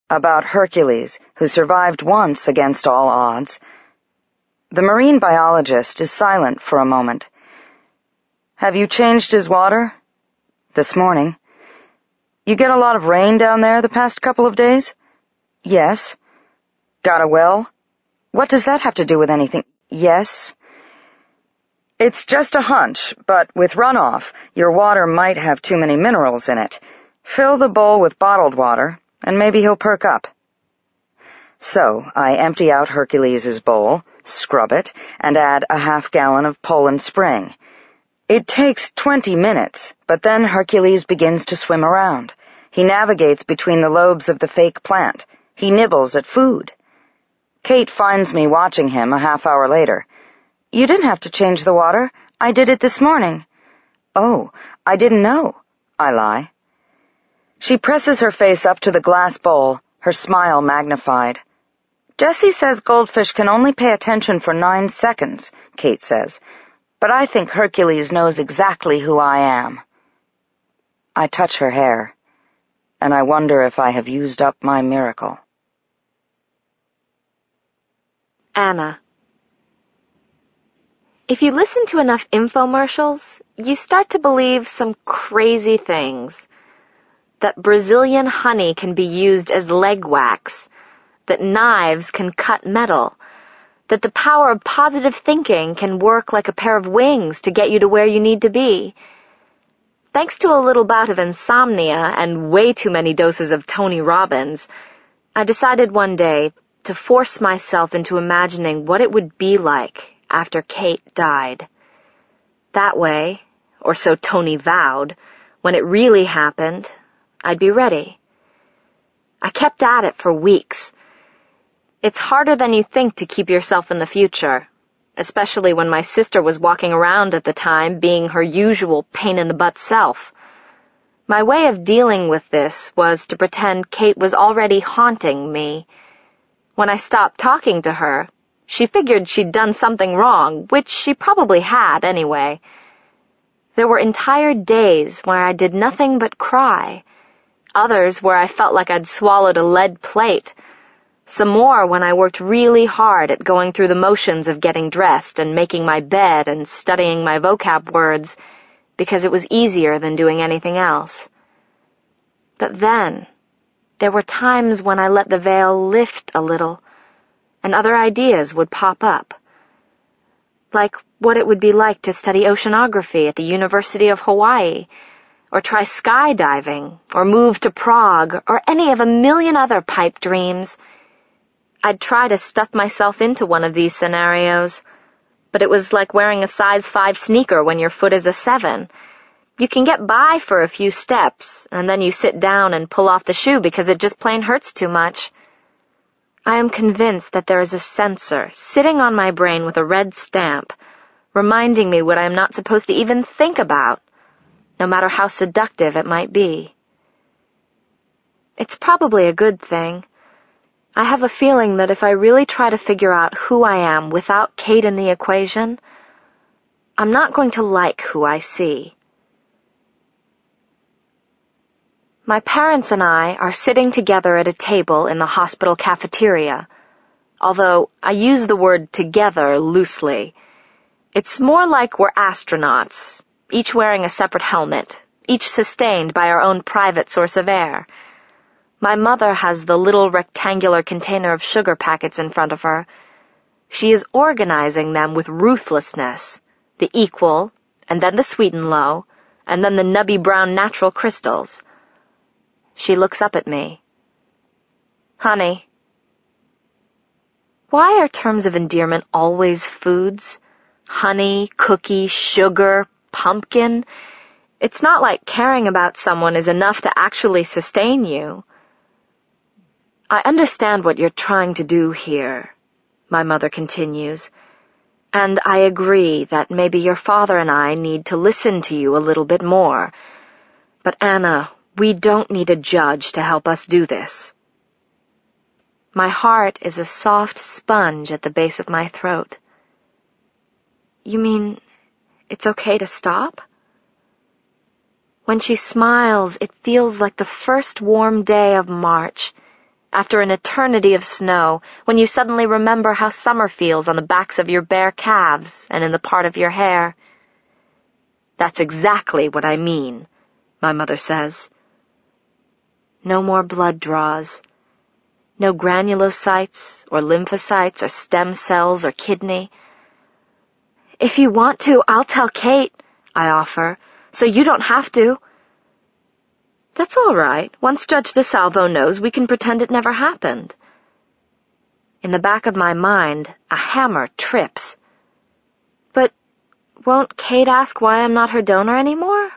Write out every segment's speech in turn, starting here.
about Hercules, who survived once against all odds. The marine biologist is silent for a moment. Have you changed his water? This morning. You get a lot of rain down there the past couple of days? Yes. Got a well? What does that have to do with anything? Yes. It's just a hunch, but with runoff, your water might have too many minerals in it. Fill the bowl with bottled water, and maybe he'll perk up. So, I empty out Hercules' bowl, scrub it, and add a half-gallon of Poland Spring. It takes 20 minutes, but then Hercules begins to swim around. He navigates between the lobes of the fake plant. He nibbles at food. Kate finds me watching him a half hour later. You didn't have to change the water. I did it this morning. Oh, I didn't know, I lie. She presses her face up to the glass bowl, her smile magnified. Jessie says goldfish can only pay attention for 9 seconds, Kate says, but I think Hercules knows exactly who I am. I touch her hair, and I wonder if I have used up my miracle. Anna. If you listen to enough infomercials, you start to believe some crazy things. That Brazilian honey can be used as leg wax, that knives can cut metal, that the power of positive thinking can work like a pair of wings to get you to where you need to be. Thanks to a little bout of insomnia and way too many doses of Tony Robbins, I decided one day to force myself into imagining what it would be like after Kate died. That way, or so Tony vowed, when it really happened, I'd be ready. I kept at it for weeks. It's harder than you think to keep yourself in the future, especially when my sister was walking around at the time being her usual pain-in-the-butt self. My way of dealing with this was to pretend Kate was already haunting me. When I stopped talking to her, she figured she'd done something wrong, which she probably had anyway. There were entire days where I did nothing but cry. Others where I felt like I'd swallowed a lead plate. Some more when I worked really hard at going through the motions of getting dressed and making my bed and studying my vocab words because it was easier than doing anything else. But then, there were times when I let the veil lift a little, and other ideas would pop up. Like what it would be like to study oceanography at the University of Hawaii, or try skydiving, or move to Prague, or any of a million other pipe dreams. I'd try to stuff myself into one of these scenarios, but it was like wearing a size 5 sneaker when your foot is a 7. You can get by for a few steps, and then you sit down and pull off the shoe because it just plain hurts too much. I am convinced that there is a sensor sitting on my brain with a red stamp, reminding me what I am not supposed to even think about, no matter how seductive it might be. It's probably a good thing. I have a feeling that if I really try to figure out who I am without Kate in the equation, I'm not going to like who I see. My parents and I are sitting together at a table in the hospital cafeteria, although I use the word together loosely. It's more like we're astronauts, each wearing a separate helmet, each sustained by our own private source of air. My mother has the little rectangular container of sugar packets in front of her. She is organizing them with ruthlessness, the equal, and then the sweet and low, and then the nubby brown natural crystals. She looks up at me. Honey, why are terms of endearment always foods? Honey, cookie, sugar, pumpkin. It's not like caring about someone is enough to actually sustain you. I understand what you're trying to do here, my mother continues, and I agree that maybe your father and I need to listen to you a little bit more. But Anna, we don't need a judge to help us do this. My heart is a soft sponge at the base of my throat. You mean it's okay to stop? When she smiles, it feels like the first warm day of March, After an eternity of snow, when you suddenly remember how summer feels on the backs of your bare calves and in the part of your hair. That's exactly what I mean, my mother says. No more blood draws. No granulocytes or lymphocytes or stem cells or kidney. If you want to, I'll tell Kate, I offer, so you don't have to. That's all right. Once Judge DeSalvo knows, we can pretend it never happened. In the back of my mind, a hammer trips. But won't Kate ask why I'm not her donor anymore?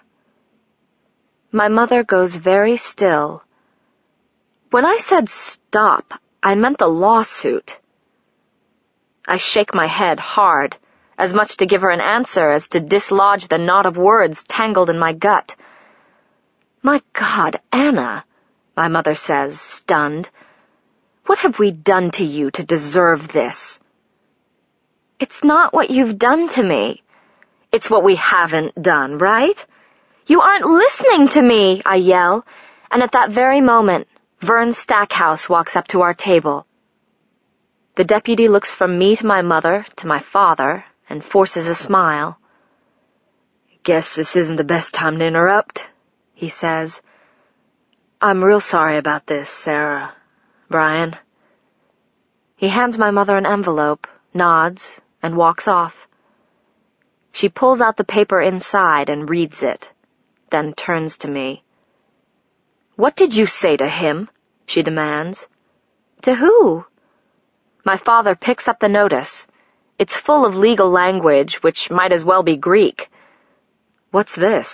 My mother goes very still. When I said stop, I meant the lawsuit. I shake my head hard, as much to give her an answer as to dislodge the knot of words tangled in my gut. My God, Anna, my mother says, stunned. What have we done to you to deserve this? It's not what you've done to me. It's what we haven't done, right? You aren't listening to me, I yell, and at that very moment, Vern Stackhouse walks up to our table. The deputy looks from me to my mother, to my father, and forces a smile. Guess this isn't the best time to interrupt, he says. I'm real sorry about this, Sarah. Brian. He hands my mother an envelope, nods, and walks off. She pulls out the paper inside and reads it, then turns to me. What did you say to him? She demands. To who? My father picks up the notice. It's full of legal language, which might as well be Greek. What's this?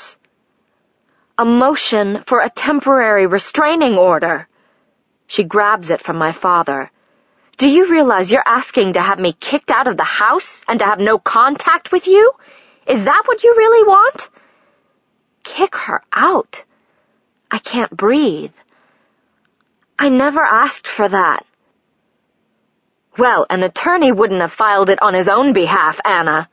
A motion for a temporary restraining order. She grabs it from my father. Do you realize you're asking to have me kicked out of the house and to have no contact with you? Is that what you really want? Kick her out. I can't breathe. I never asked for that. Well, an attorney wouldn't have filed it on his own behalf, Anna.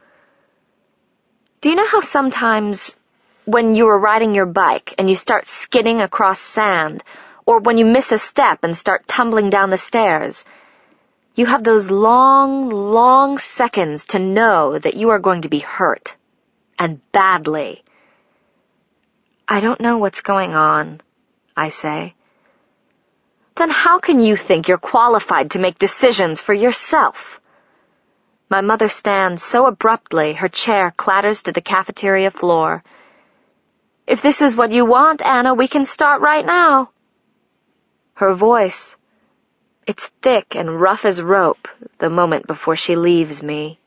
Do you know how sometimes when you are riding your bike and you start skidding across sand, or when you miss a step and start tumbling down the stairs, you have those long, long seconds to know that you are going to be hurt, and badly. I don't know what's going on, I say. Then how can you think you're qualified to make decisions for yourself? My mother stands so abruptly, her chair clatters to the cafeteria floor. If this is what you want, Anna, we can start right now. Her voice, it's thick and rough as rope the moment before she leaves me.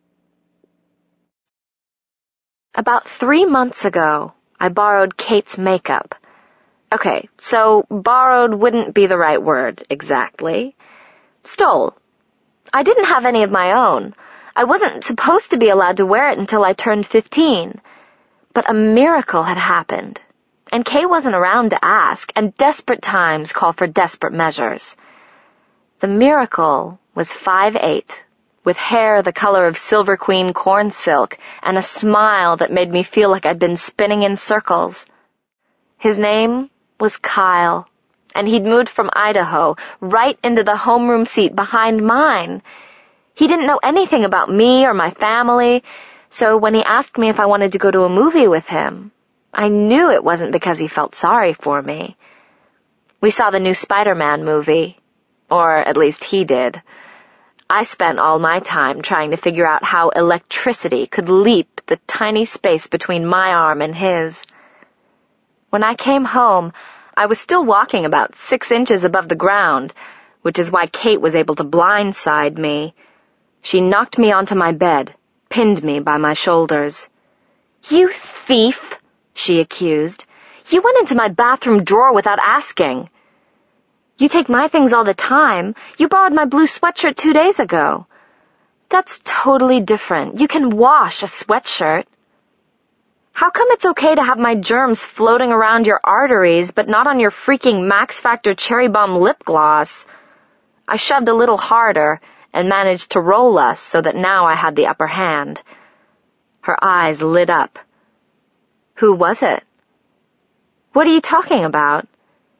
About 3 months ago, I borrowed Kate's makeup. Okay, so borrowed wouldn't be the right word, exactly. Stole. I didn't have any of my own. I wasn't supposed to be allowed to wear it until I turned 15. But a miracle had happened, and Kay wasn't around to ask, and desperate times call for desperate measures. The miracle was 5'8", with hair the color of Silver Queen corn silk, and a smile that made me feel like I'd been spinning in circles. His name was Kyle, and he'd moved from Idaho right into the homeroom seat behind mine. He didn't know anything about me or my family, so when he asked me if I wanted to go to a movie with him, I knew it wasn't because he felt sorry for me. We saw the new Spider-Man movie, or at least he did. I spent all my time trying to figure out how electricity could leap the tiny space between my arm and his. When I came home, I was still walking about 6 inches above the ground, which is why Kate was able to blindside me. She knocked me onto my bed, pinned me by my shoulders. You thief, she accused. You went into my bathroom drawer without asking. You take my things all the time. You borrowed my blue sweatshirt 2 days ago. That's totally different. You can wash a sweatshirt. How come it's okay to have my germs floating around your arteries, but not on your freaking Max Factor Cherry Bomb lip gloss? I shoved a little harder and managed to roll us so that now I had the upper hand. Her eyes lit up. Who was it? What are you talking about?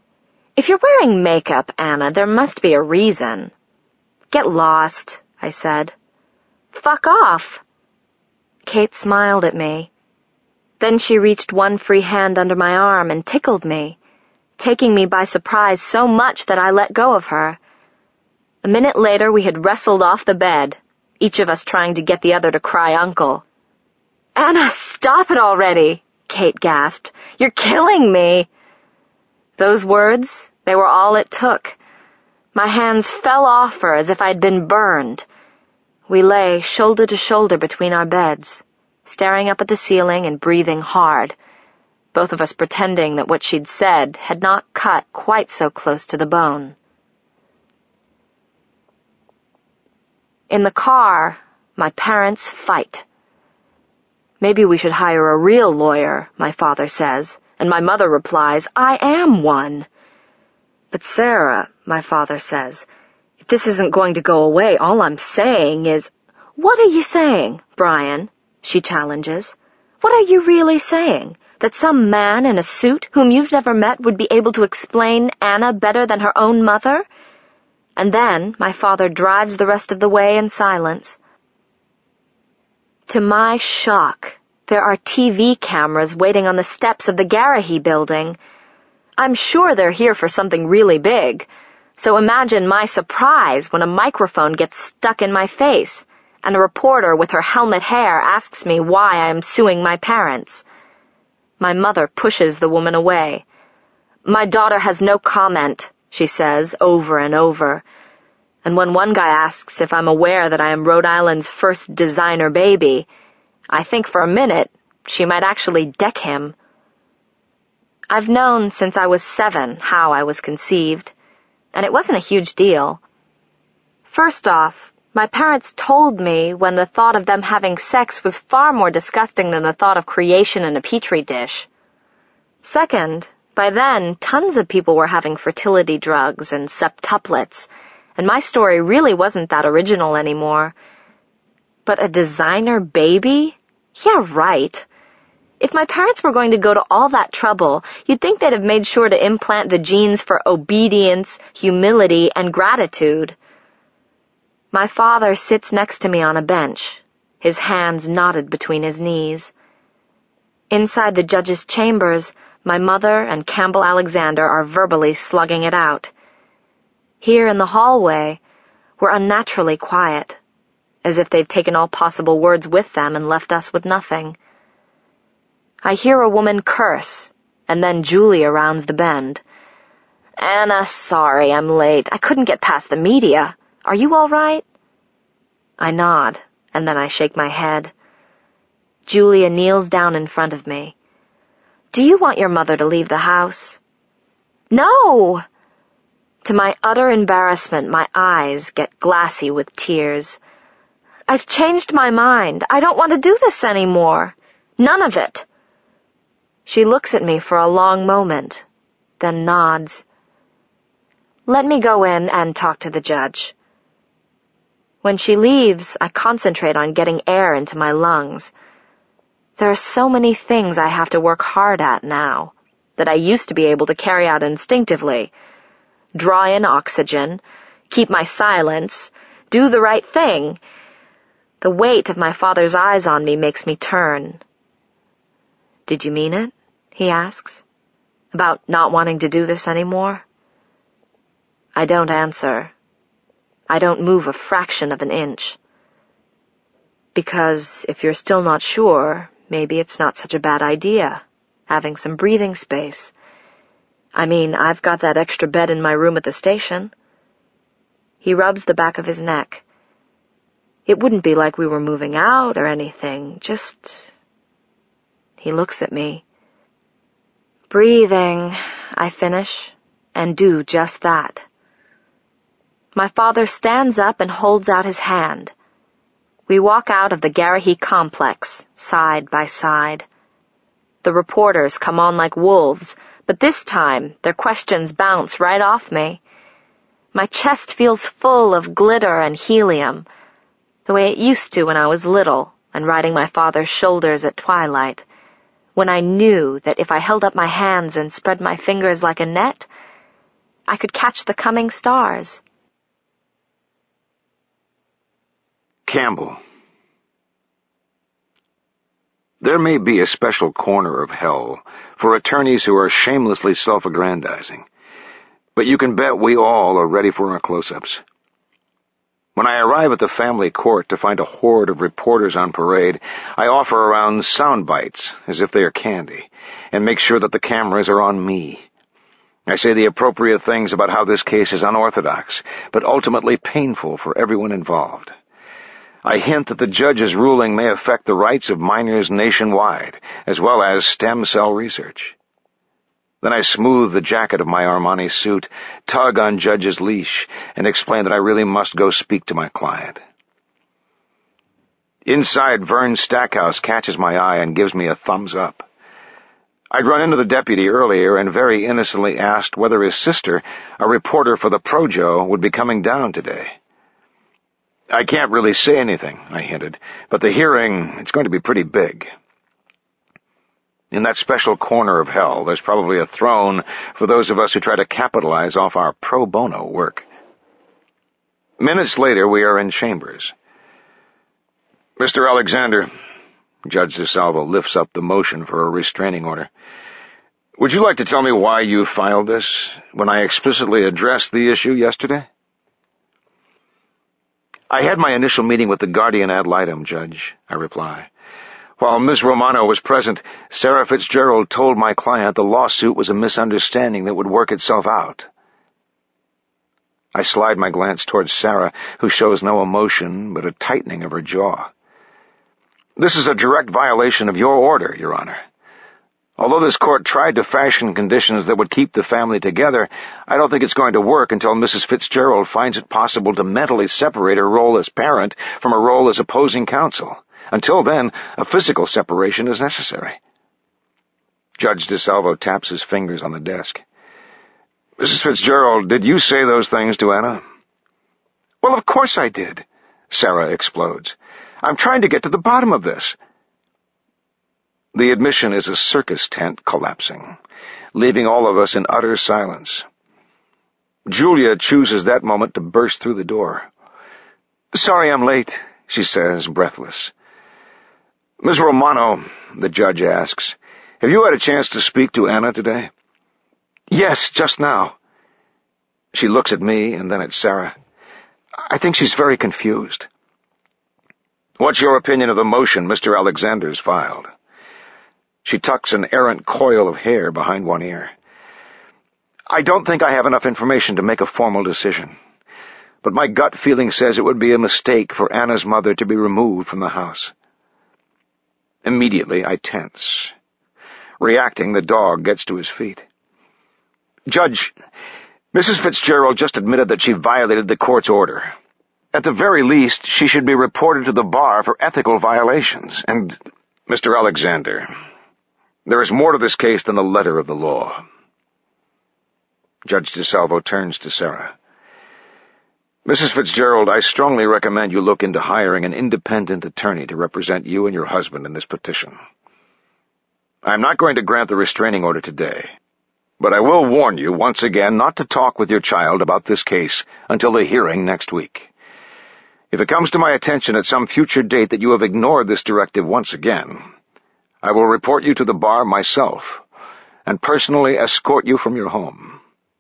If you're wearing makeup, Anna, there must be a reason. Get lost, I said. Fuck off. Kate smiled at me. Then she reached one free hand under my arm and tickled me, taking me by surprise so much that I let go of her. A minute later, we had wrestled off the bed, each of us trying to get the other to cry uncle. Anna, stop it already, Kate gasped. You're killing me. Those words, they were all it took. My hands fell off her as if I'd been burned. We lay shoulder to shoulder between our beds, staring up at the ceiling and breathing hard, both of us pretending that what she'd said had not cut quite so close to the bone. In the car, my parents fight. Maybe we should hire a real lawyer, my father says, and my mother replies, I am one. But Sarah, my father says, if this isn't going to go away, all I'm saying is, What are you saying, Brian? She challenges. What are you really saying? That some man in a suit whom you've never met would be able to explain Anna better than her own mother? And then my father drives the rest of the way in silence. To my shock, there are TV cameras waiting on the steps of the Garrahy building. I'm sure they're here for something really big, so imagine my surprise when a microphone gets stuck in my face and a reporter with her helmet hair asks me why I am suing my parents. My mother pushes the woman away. My daughter has no comment, she says over and over. And when one guy asks if I'm aware that I am Rhode Island's first designer baby, I think for a minute she might actually deck him. I've known since I was 7 how I was conceived, and it wasn't a huge deal. First off, my parents told me when the thought of them having sex was far more disgusting than the thought of creation in a petri dish. Second, by then, tons of people were having fertility drugs and septuplets, and my story really wasn't that original anymore. But a designer baby? Yeah, right. If my parents were going to go to all that trouble, you'd think they'd have made sure to implant the genes for obedience, humility, and gratitude. My father sits next to me on a bench, his hands knotted between his knees. Inside the judge's chambers, my mother and Campbell Alexander are verbally slugging it out. Here in the hallway, we're unnaturally quiet, as if they've taken all possible words with them and left us with nothing. I hear a woman curse, and then Julia rounds the bend. Anna, sorry, I'm late. I couldn't get past the media. Are you all right? I nod, and then I shake my head. Julia kneels down in front of me. Do you want your mother to leave the house? No! To my utter embarrassment, my eyes get glassy with tears. I've changed my mind. I don't want to do this anymore. None of it. She looks at me for a long moment, then nods. Let me go in and talk to the judge. When she leaves, I concentrate on getting air into my lungs. There are so many things I have to work hard at now that I used to be able to carry out instinctively. Draw in oxygen, keep my silence, do the right thing. The weight of my father's eyes on me makes me turn. Did you mean it? He asks. About not wanting to do this anymore? I don't answer. I don't move a fraction of an inch. Because if you're still not sure, maybe it's not such a bad idea, having some breathing space. I mean, I've got that extra bed in my room at the station. He rubs the back of his neck. It wouldn't be like we were moving out or anything, just... He looks at me. Breathing, I finish, and do just that. My father stands up and holds out his hand. We walk out of the Garrahy complex, side by side. The reporters come on like wolves, but this time their questions bounce right off me. My chest feels full of glitter and helium, the way it used to when I was little and riding my father's shoulders at twilight, when I knew that if I held up my hands and spread my fingers like a net, I could catch the coming stars. Campbell. There may be a special corner of hell for attorneys who are shamelessly self-aggrandizing, but you can bet we all are ready for our close-ups. When I arrive at the family court to find a horde of reporters on parade, I offer around sound bites as if they are candy, and make sure that the cameras are on me. I say the appropriate things about how this case is unorthodox, but ultimately painful for everyone involved. I hint that the judge's ruling may affect the rights of minors nationwide, as well as stem cell research. Then I smooth the jacket of my Armani suit, tug on Judge's leash, and explain that I really must go speak to my client. Inside, Vern Stackhouse catches my eye and gives me a thumbs up. I'd run into the deputy earlier and very innocently asked whether his sister, a reporter for the Projo, would be coming down today. I can't really say anything, I hinted, but the hearing, it's going to be pretty big. In that special corner of hell, there's probably a throne for those of us who try to capitalize off our pro bono work. Minutes later, we are in chambers. Mr. Alexander, Judge DeSalvo lifts up the motion for a restraining order. Would you like to tell me why you filed this, when I explicitly addressed the issue yesterday? I had my initial meeting with the guardian ad litem, Judge, I reply. While Ms. Romano was present, Sarah Fitzgerald told my client the lawsuit was a misunderstanding that would work itself out. I slide my glance towards Sarah, who shows no emotion but a tightening of her jaw. This is a direct violation of your order, Your Honor. Although this court tried to fashion conditions that would keep the family together, I don't think it's going to work until Mrs. Fitzgerald finds it possible to mentally separate her role as parent from her role as opposing counsel. Until then, a physical separation is necessary. Judge DeSalvo taps his fingers on the desk. Mrs. Fitzgerald, did you say those things to Anna? Well, of course I did, Sarah explodes. I'm trying to get to the bottom of this. The admission is a circus tent collapsing, leaving all of us in utter silence. Julia chooses that moment to burst through the door. Sorry I'm late, she says, breathless. Ms. Romano, the judge asks, have you had a chance to speak to Anna today? Yes, just now. She looks at me and then at Sarah. I think she's very confused. What's your opinion of the motion Mr. Alexander's filed? She tucks an errant coil of hair behind one ear. I don't think I have enough information to make a formal decision, but my gut feeling says it would be a mistake for Anna's mother to be removed from the house. Immediately, I tense. Reacting, the dog gets to his feet. Judge, Mrs. Fitzgerald just admitted that she violated the court's order. At the very least, she should be reported to the bar for ethical violations, and... Mr. Alexander, there is more to this case than the letter of the law. Judge DeSalvo turns to Sarah. Mrs. Fitzgerald, I strongly recommend you look into hiring an independent attorney to represent you and your husband in this petition. I am not going to grant the restraining order today, but I will warn you once again not to talk with your child about this case until the hearing next week. If it comes to my attention at some future date that you have ignored this directive once again, I will report you to the bar myself and personally escort you from your home.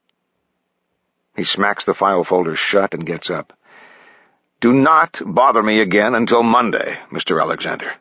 He smacks the file folder shut and gets up. Do not bother me again until Monday, Mr. Alexander.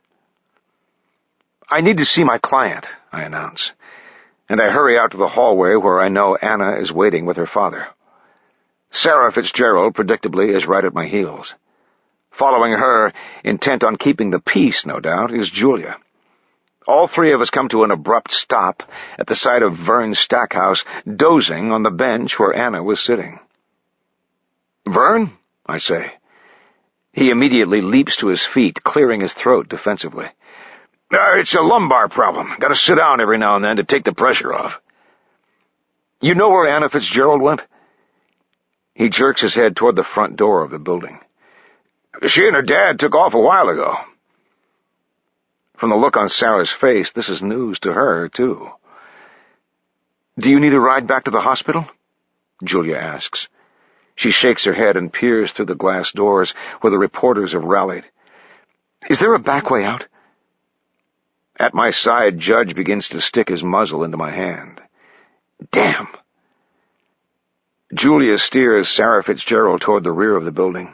I need to see my client, I announce, and I hurry out to the hallway where I know Anna is waiting with her father. Sarah Fitzgerald, predictably, is right at my heels. Following her, intent on keeping the peace, no doubt, is Julia. All three of us come to an abrupt stop at the sight of Vern Stackhouse dozing on the bench where Anna was sitting. Vern, I say. He immediately leaps to his feet, clearing his throat defensively. It's a lumbar problem. Got to sit down every now and then to take the pressure off. You know where Anna Fitzgerald went? He jerks his head toward the front door of the building. She and her dad took off a while ago. From the look on Sarah's face, this is news to her, too. Do you need a ride back to the hospital? Julia asks. She shakes her head and peers through the glass doors where the reporters have rallied. Is there a back way out? At my side, Judge begins to stick his muzzle into my hand. Damn! Julia steers Sarah Fitzgerald toward the rear of the building.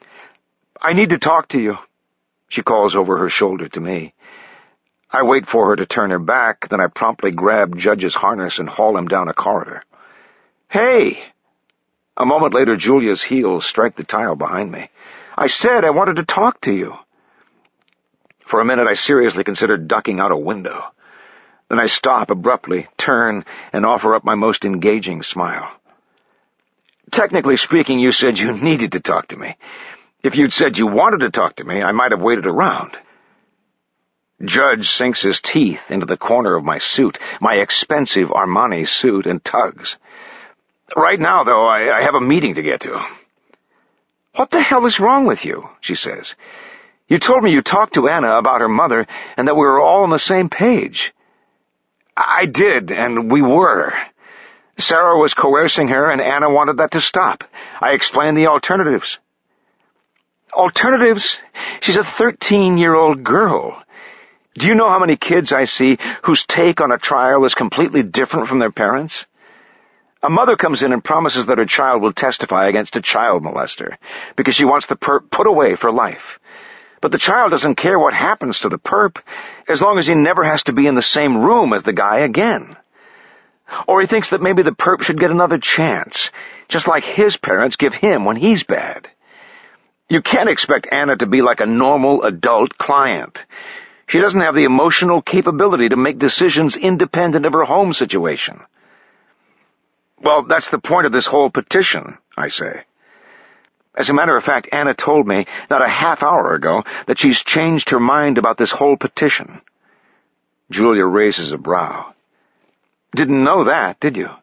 I need to talk to you, she calls over her shoulder to me. I wait for her to turn her back, then I promptly grab Judge's harness and haul him down a corridor. Hey! A moment later, Julia's heels strike the tile behind me. I said I wanted to talk to you. For a minute, I seriously considered ducking out a window. Then I stop abruptly, turn, and offer up my most engaging smile. Technically speaking, you said you needed to talk to me. If you'd said you wanted to talk to me, I might have waited around. Judge sinks his teeth into the corner of my suit, my expensive Armani suit, and tugs. Right now, though, I have a meeting to get to. What the hell is wrong with you? She says. You told me you talked to Anna about her mother and that we were all on the same page. I did, and we were. Sarah was coercing her, and Anna wanted that to stop. I explained the alternatives. Alternatives? She's a 13-year-old girl. Do you know how many kids I see whose take on a trial is completely different from their parents'? A mother comes in and promises that her child will testify against a child molester because she wants the perp put away for life. But the child doesn't care what happens to the perp as long as he never has to be in the same room as the guy again. Or he thinks that maybe the perp should get another chance, just like his parents give him when he's bad. You can't expect Anna to be like a normal adult client. She doesn't have the emotional capability to make decisions independent of her home situation. Well, that's the point of this whole petition, I say. As a matter of fact, Anna told me not a half hour ago that she's changed her mind about this whole petition. Julia raises a brow. Didn't know that, did you?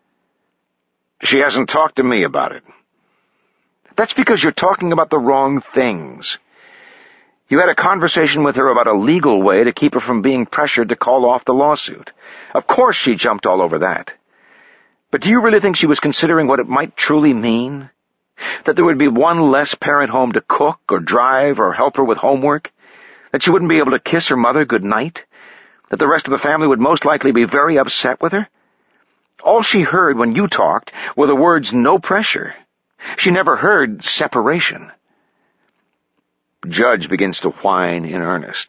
She hasn't talked to me about it. That's because you're talking about the wrong things. You had a conversation with her about a legal way to keep her from being pressured to call off the lawsuit. Of course she jumped all over that. But do you really think she was considering what it might truly mean? That there would be one less parent home to cook or drive or help her with homework? That she wouldn't be able to kiss her mother good night? That the rest of the family would most likely be very upset with her? All she heard when you talked were the words no pressure. She never heard separation. Judge begins to whine in earnest.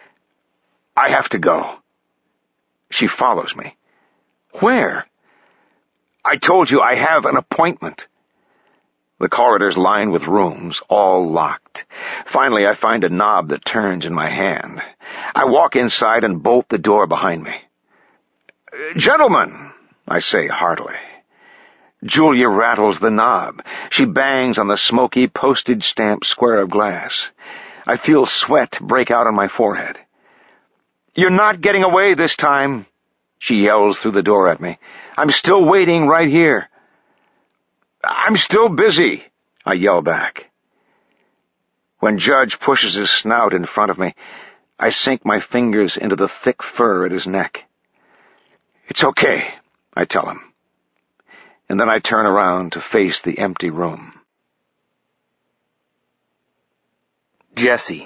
I have to go. She follows me. Where? I told you I have an appointment. The corridor's lined with rooms, all locked. Finally, I find a knob that turns in my hand. I walk inside and bolt the door behind me. Gentlemen, I say heartily. Julia rattles the knob. She bangs on the smoky, postage-stamped square of glass. I feel sweat break out on my forehead. You're not getting away this time, she yells through the door at me. I'm still waiting right here. I'm still busy, I yell back. When Judge pushes his snout in front of me, I sink my fingers into the thick fur at his neck. It's okay, I tell him. And then I turn around to face the empty room. Jesse.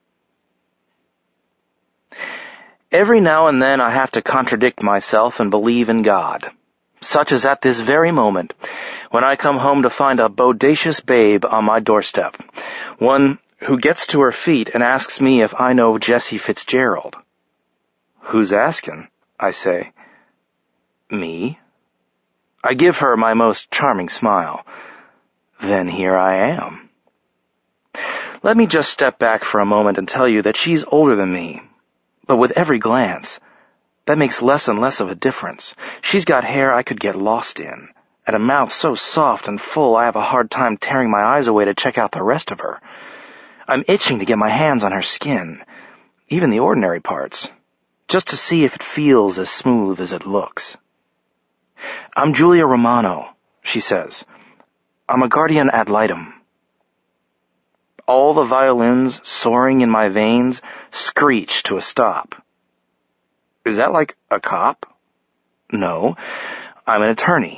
Every now and then I have to contradict myself and believe in God, such as at this very moment, when I come home to find a bodacious babe on my doorstep, one who gets to her feet and asks me if I know Jessie Fitzgerald. Who's asking? I say. Me? I give her my most charming smile. Then here I am. Let me just step back for a moment and tell you that she's older than me, but with every glance, that makes less and less of a difference. She's got hair I could get lost in, and a mouth so soft and full I have a hard time tearing my eyes away to check out the rest of her. I'm itching to get my hands on her skin, even the ordinary parts, just to see if it feels as smooth as it looks. I'm Julia Romano, she says. I'm a guardian ad litem. All the violins soaring in my veins screech to a stop. Is that like a cop? No, I'm an attorney,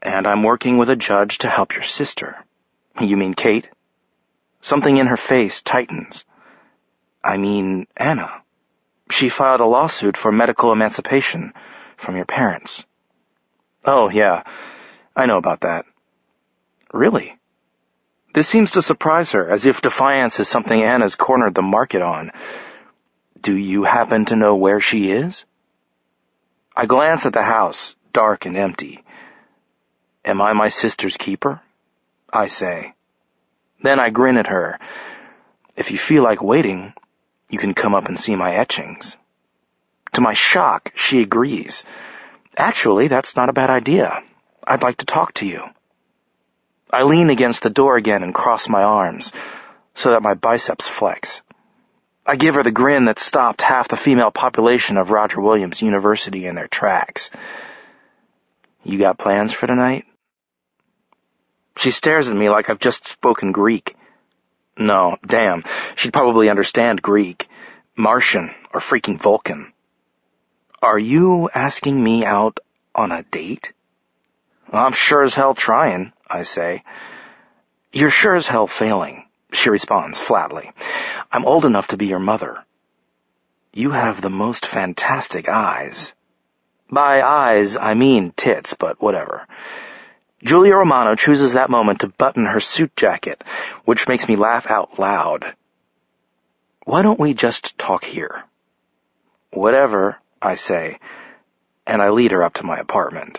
And I'm working with a judge to help your sister. You mean Kate? Something in her face tightens. I mean Anna. She filed a lawsuit for medical emancipation from your parents. Oh, yeah, I know about that. Really? This seems to surprise her, as if defiance is something Anna's cornered the market on. Do you happen to know where she is? I glance at the house, dark and empty. Am I my sister's keeper? I say. Then I grin at her. If you feel like waiting, you can come up and see my etchings. To my shock, she agrees. Actually, that's not a bad idea. I'd like to talk to you. I lean against the door again and cross my arms so that my biceps flex. I give her the grin that stopped half the female population of Roger Williams University in their tracks. You got plans for tonight? She stares at me like I've just spoken Greek. No, damn, she'd probably understand Greek, Martian, or freaking Vulcan. Are you asking me out on a date? I'm sure as hell trying, I say. You're sure as hell failing, she responds flatly. I'm old enough to be your mother. You have the most fantastic eyes. By eyes, I mean tits, but whatever. Julia Romano chooses that moment to button her suit jacket, which makes me laugh out loud. Why don't we just talk here? Whatever, I say, and I lead her up to my apartment.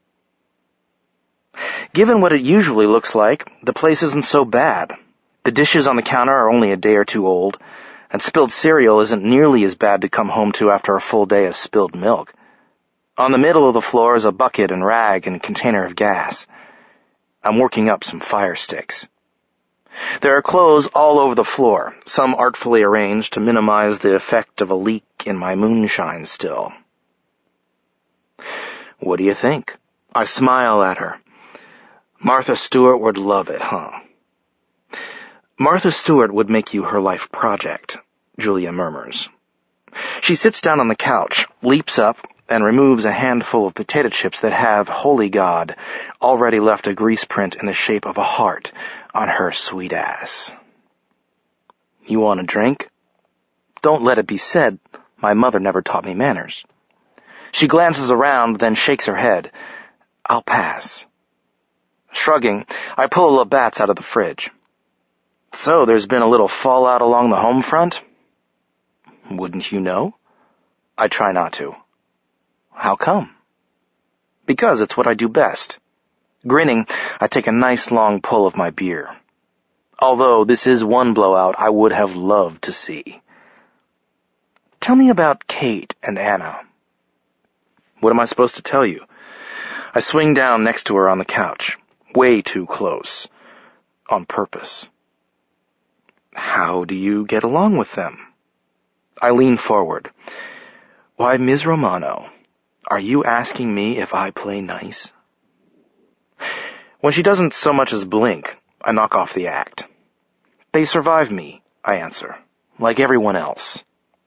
Given what it usually looks like, the place isn't so bad. The dishes on the counter are only a day or two old, and spilled cereal isn't nearly as bad to come home to after a full day of spilled milk. On the middle of the floor is a bucket and rag and a container of gas. I'm working up some fire sticks. There are clothes all over the floor, some artfully arranged to minimize the effect of a leak in my moonshine still. What do you think? I smile at her. Martha Stewart would love it, huh? Martha Stewart would make you her life project, Julia murmurs. She sits down on the couch, leaps up, and removes a handful of potato chips that have, holy God, already left a grease print in the shape of a heart on her sweet ass. You want a drink? Don't let it be said, my mother never taught me manners. She glances around, then shakes her head. I'll pass. Shrugging, I pull a Labatt's out of the fridge. So there's been a little fallout along the home front? Wouldn't you know? I try not to. How come? Because it's what I do best. Grinning, I take a nice long pull of my beer. Although this is one blowout I would have loved to see. Tell me about Kate and Anna. What am I supposed to tell you? I swing down next to her on the couch, way too close, on purpose. How do you get along with them? I lean forward. Why, Ms. Romano, are you asking me if I play nice? When she doesn't so much as blink, I knock off the act. They survive me, I answer, like everyone else.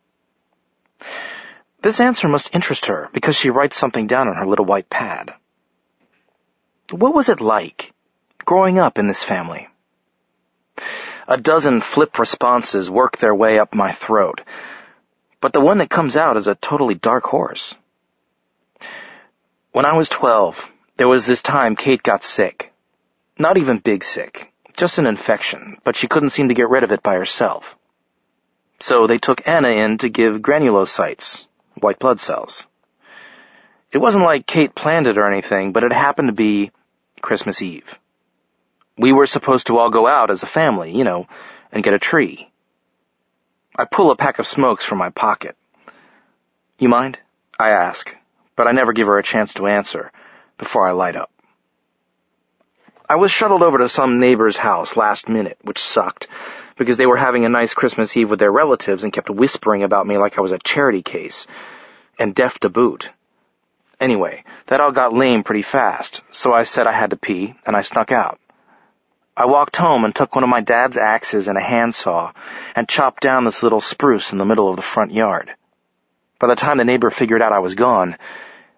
This answer must interest her because she writes something down on her little white pad. What was it like, growing up in this family? A dozen flip responses work their way up my throat, but the one that comes out is a totally dark horse. When I was 12, there was this time Kate got sick. Not even big sick, just an infection, but she couldn't seem to get rid of it by herself. So they took Anna in to give granulocytes, white blood cells. It wasn't like Kate planned it or anything, but it happened to be Christmas Eve. We were supposed to all go out as a family, and get a tree. I pull a pack of smokes from my pocket. You mind? I ask, but I never give her a chance to answer before I light up. I was shuttled over to some neighbor's house last minute, which sucked, because they were having a nice Christmas Eve with their relatives and kept whispering about me like I was a charity case, and deaf to boot. Anyway, that all got lame pretty fast, so I said I had to pee, and I snuck out. I walked home and took one of my dad's axes and a handsaw and chopped down this little spruce in the middle of the front yard. By the time the neighbor figured out I was gone,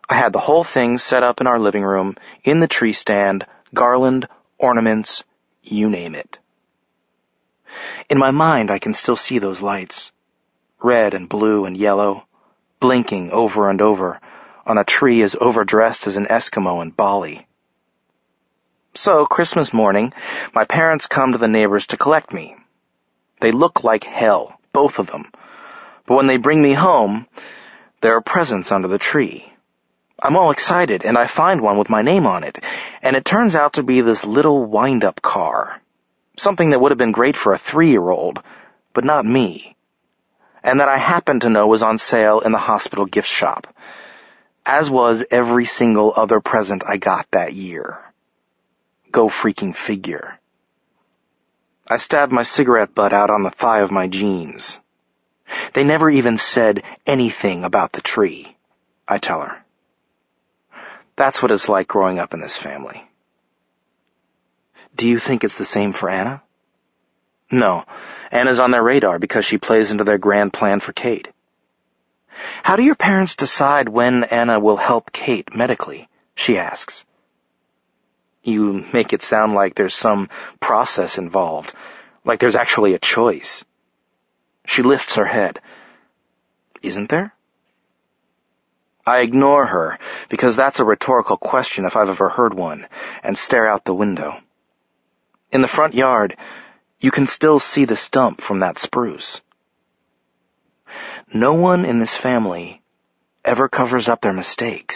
I had the whole thing set up in our living room, in the tree stand, garland, ornaments, you name it. In my mind, I can still see those lights, red and blue and yellow, blinking over and over on a tree as overdressed as an Eskimo in Bali. So, Christmas morning, my parents come to the neighbors to collect me. They look like hell, both of them. But when they bring me home, there are presents under the tree. I'm all excited, and I find one with my name on it, and it turns out to be this little wind-up car. Something that would have been great for a 3-year-old, but not me. And that I happened to know was on sale in the hospital gift shop, as was every single other present I got that year. Go freaking figure. I stabbed my cigarette butt out on the thigh of my jeans. They never even said anything about the tree, I tell her. That's what it's like growing up in this family. Do you think it's the same for Anna? No, Anna's on their radar because she plays into their grand plan for Kate. How do your parents decide when Anna will help Kate medically? She asks. You make it sound like there's some process involved, like there's actually a choice. She lifts her head. Isn't there? I ignore her, because that's a rhetorical question if I've ever heard one, and stare out the window. In the front yard, you can still see the stump from that spruce. No one in this family ever covers up their mistakes.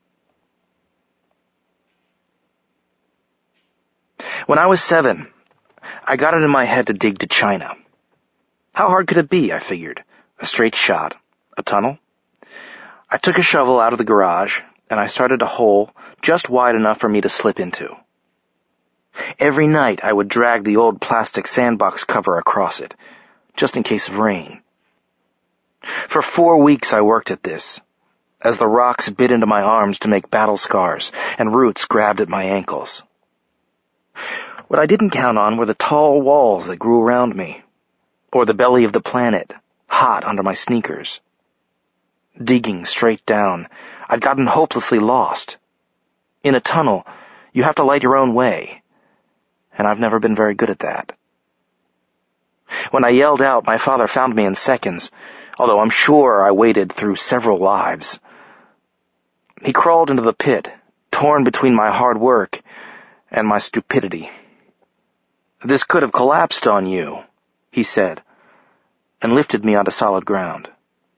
When I was 7, I got it in my head to dig to China. How hard could it be, I figured? A straight shot. A tunnel? I took a shovel out of the garage, and I started a hole just wide enough for me to slip into. Every night I would drag the old plastic sandbox cover across it, just in case of rain. For 4 weeks I worked at this, as the rocks bit into my arms to make battle scars, and roots grabbed at my ankles. What I didn't count on were the tall walls that grew around me, or the belly of the planet, hot under my sneakers. Digging straight down, I'd gotten hopelessly lost. In a tunnel, you have to light your own way, and I've never been very good at that. When I yelled out, my father found me in seconds, although I'm sure I waded through several lives. He crawled into the pit, torn between my hard work and my stupidity. This could have collapsed on you, he said, and lifted me onto solid ground.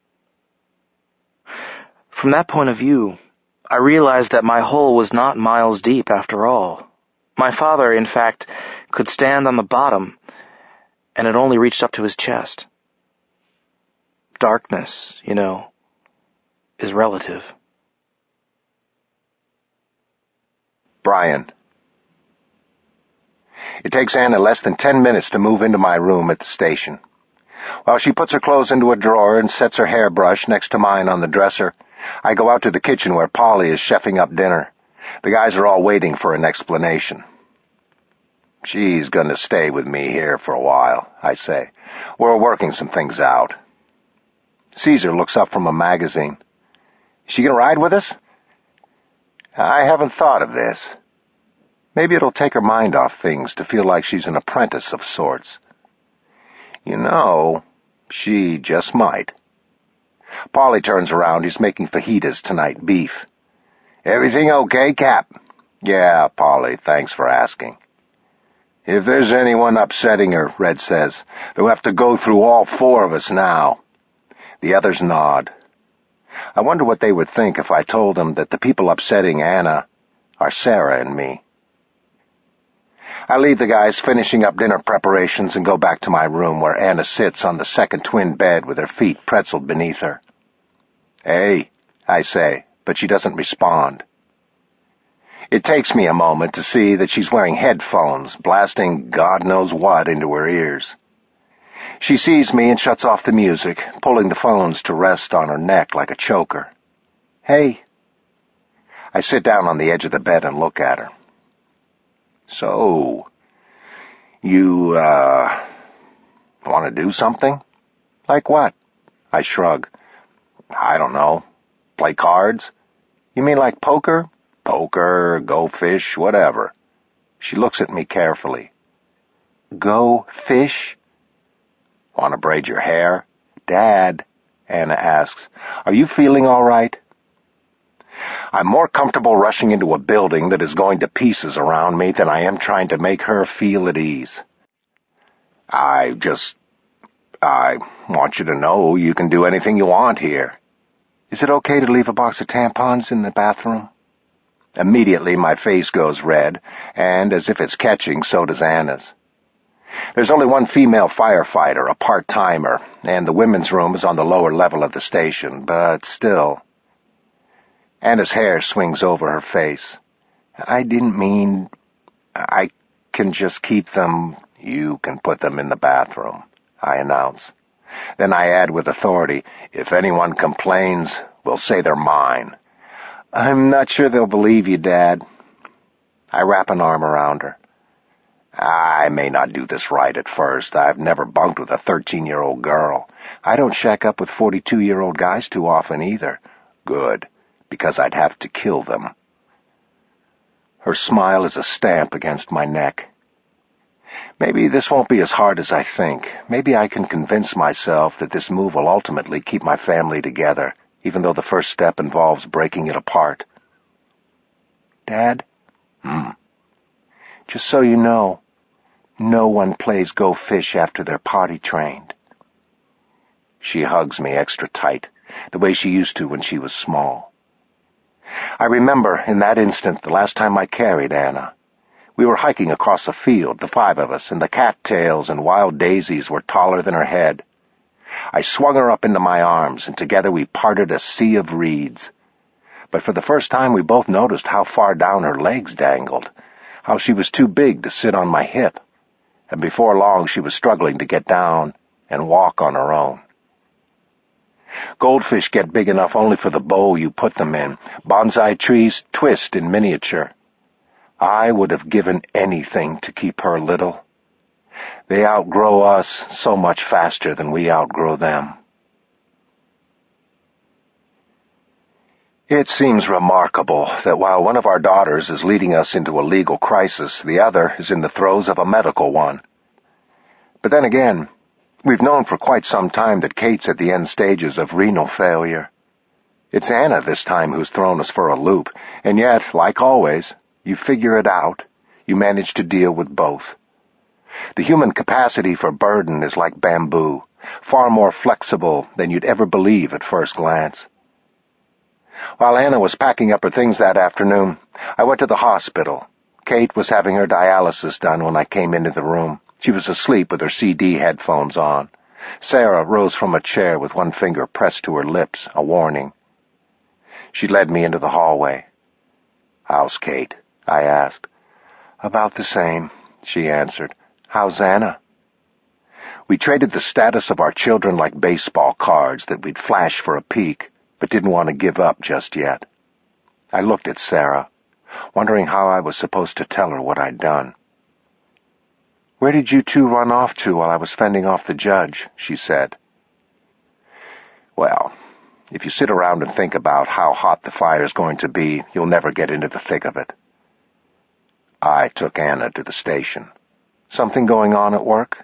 From that point of view, I realized that my hole was not miles deep after all. My father, in fact, could stand on the bottom, and it only reached up to his chest. Darkness, is relative. Brian. It takes Anna less than 10 minutes to move into my room at the station. While she puts her clothes into a drawer and sets her hairbrush next to mine on the dresser, I go out to the kitchen where Polly is chefing up dinner. The guys are all waiting for an explanation. She's going to stay with me here for a while, I say. We're working some things out. Caesar looks up from a magazine. She going to ride with us? I haven't thought of this. Maybe it'll take her mind off things to feel like she's an apprentice of sorts. She just might. Polly turns around. He's making fajitas tonight, beef. Everything okay, Cap? Yeah, Polly, thanks for asking. If there's anyone upsetting her, Red says, they'll have to go through all 4 of us now. The others nod. I wonder what they would think if I told them that the people upsetting Anna are Sarah and me. I leave the guys finishing up dinner preparations and go back to my room where Anna sits on the second twin bed with her feet pretzeled beneath her. Hey, I say, but she doesn't respond. It takes me a moment to see that she's wearing headphones, blasting God knows what into her ears. She sees me and shuts off the music, pulling the phones to rest on her neck like a choker. Hey. I sit down on the edge of the bed and look at her. So, you, want to do something? Like what? I shrug. I don't know. Play cards? You mean like poker? Poker, go fish, whatever. She looks at me carefully. Go fish? Want to braid your hair? Dad, Anna asks, are you feeling all right? I'm more comfortable rushing into a building that is going to pieces around me than I am trying to make her feel at ease. I want you to know you can do anything you want here. Is it okay to leave a box of tampons in the bathroom? Immediately my face goes red, and as if it's catching, so does Anna's. There's only one female firefighter, a part-timer, and the women's room is on the lower level of the station, but still. Anna's hair swings over her face. I didn't mean... I can just keep them... You can put them in the bathroom, I announce. Then I add with authority, if anyone complains, we'll say they're mine. I'm not sure they'll believe you, Dad. I wrap an arm around her. I may not do this right at first. I've never bunked with a 13-year-old girl. I don't shack up with 42-year-old guys too often either. Good, because I'd have to kill them. Her smile is a stamp against my neck. Maybe this won't be as hard as I think. Maybe I can convince myself that this move will ultimately keep my family together, even though the first step involves breaking it apart. Dad? Just so you know, no one plays Go Fish after they're potty trained. She hugs me extra tight, the way she used to when she was small. I remember, in that instant, the last time I carried Anna. We were hiking across a field, the five of us, and the cattails and wild daisies were taller than her head. I swung her up into my arms, and together we parted a sea of reeds. But for the first time we both noticed how far down her legs dangled, how she was too big to sit on my hip, and before long she was struggling to get down and walk on her own. Goldfish get big enough only for the bowl you put them in. Bonsai trees twist in miniature. I would have given anything to keep her little. They outgrow us so much faster than we outgrow them. It seems remarkable that while one of our daughters is leading us into a legal crisis, the other is in the throes of a medical one. But then again, we've known for quite some time that Kate's at the end stages of renal failure. It's Anna this time who's thrown us for a loop, and yet, like always, you figure it out, you manage to deal with both. The human capacity for burden is like bamboo, far more flexible than you'd ever believe at first glance. While Anna was packing up her things that afternoon, I went to the hospital. Kate was having her dialysis done when I came into the room. She was asleep with her CD headphones on. Sarah rose from a chair with one finger pressed to her lips, a warning. She led me into the hallway. How's Kate? I asked. About the same, she answered. How's Anna? We traded the status of our children like baseball cards that we'd flash for a peek, but didn't want to give up just yet. I looked at Sarah, wondering how I was supposed to tell her what I'd done. Where did you two run off to while I was fending off the judge? She said. Well, if you sit around and think about how hot the fire's going to be, you'll never get into the thick of it. I took Anna to the station. Something going on at work?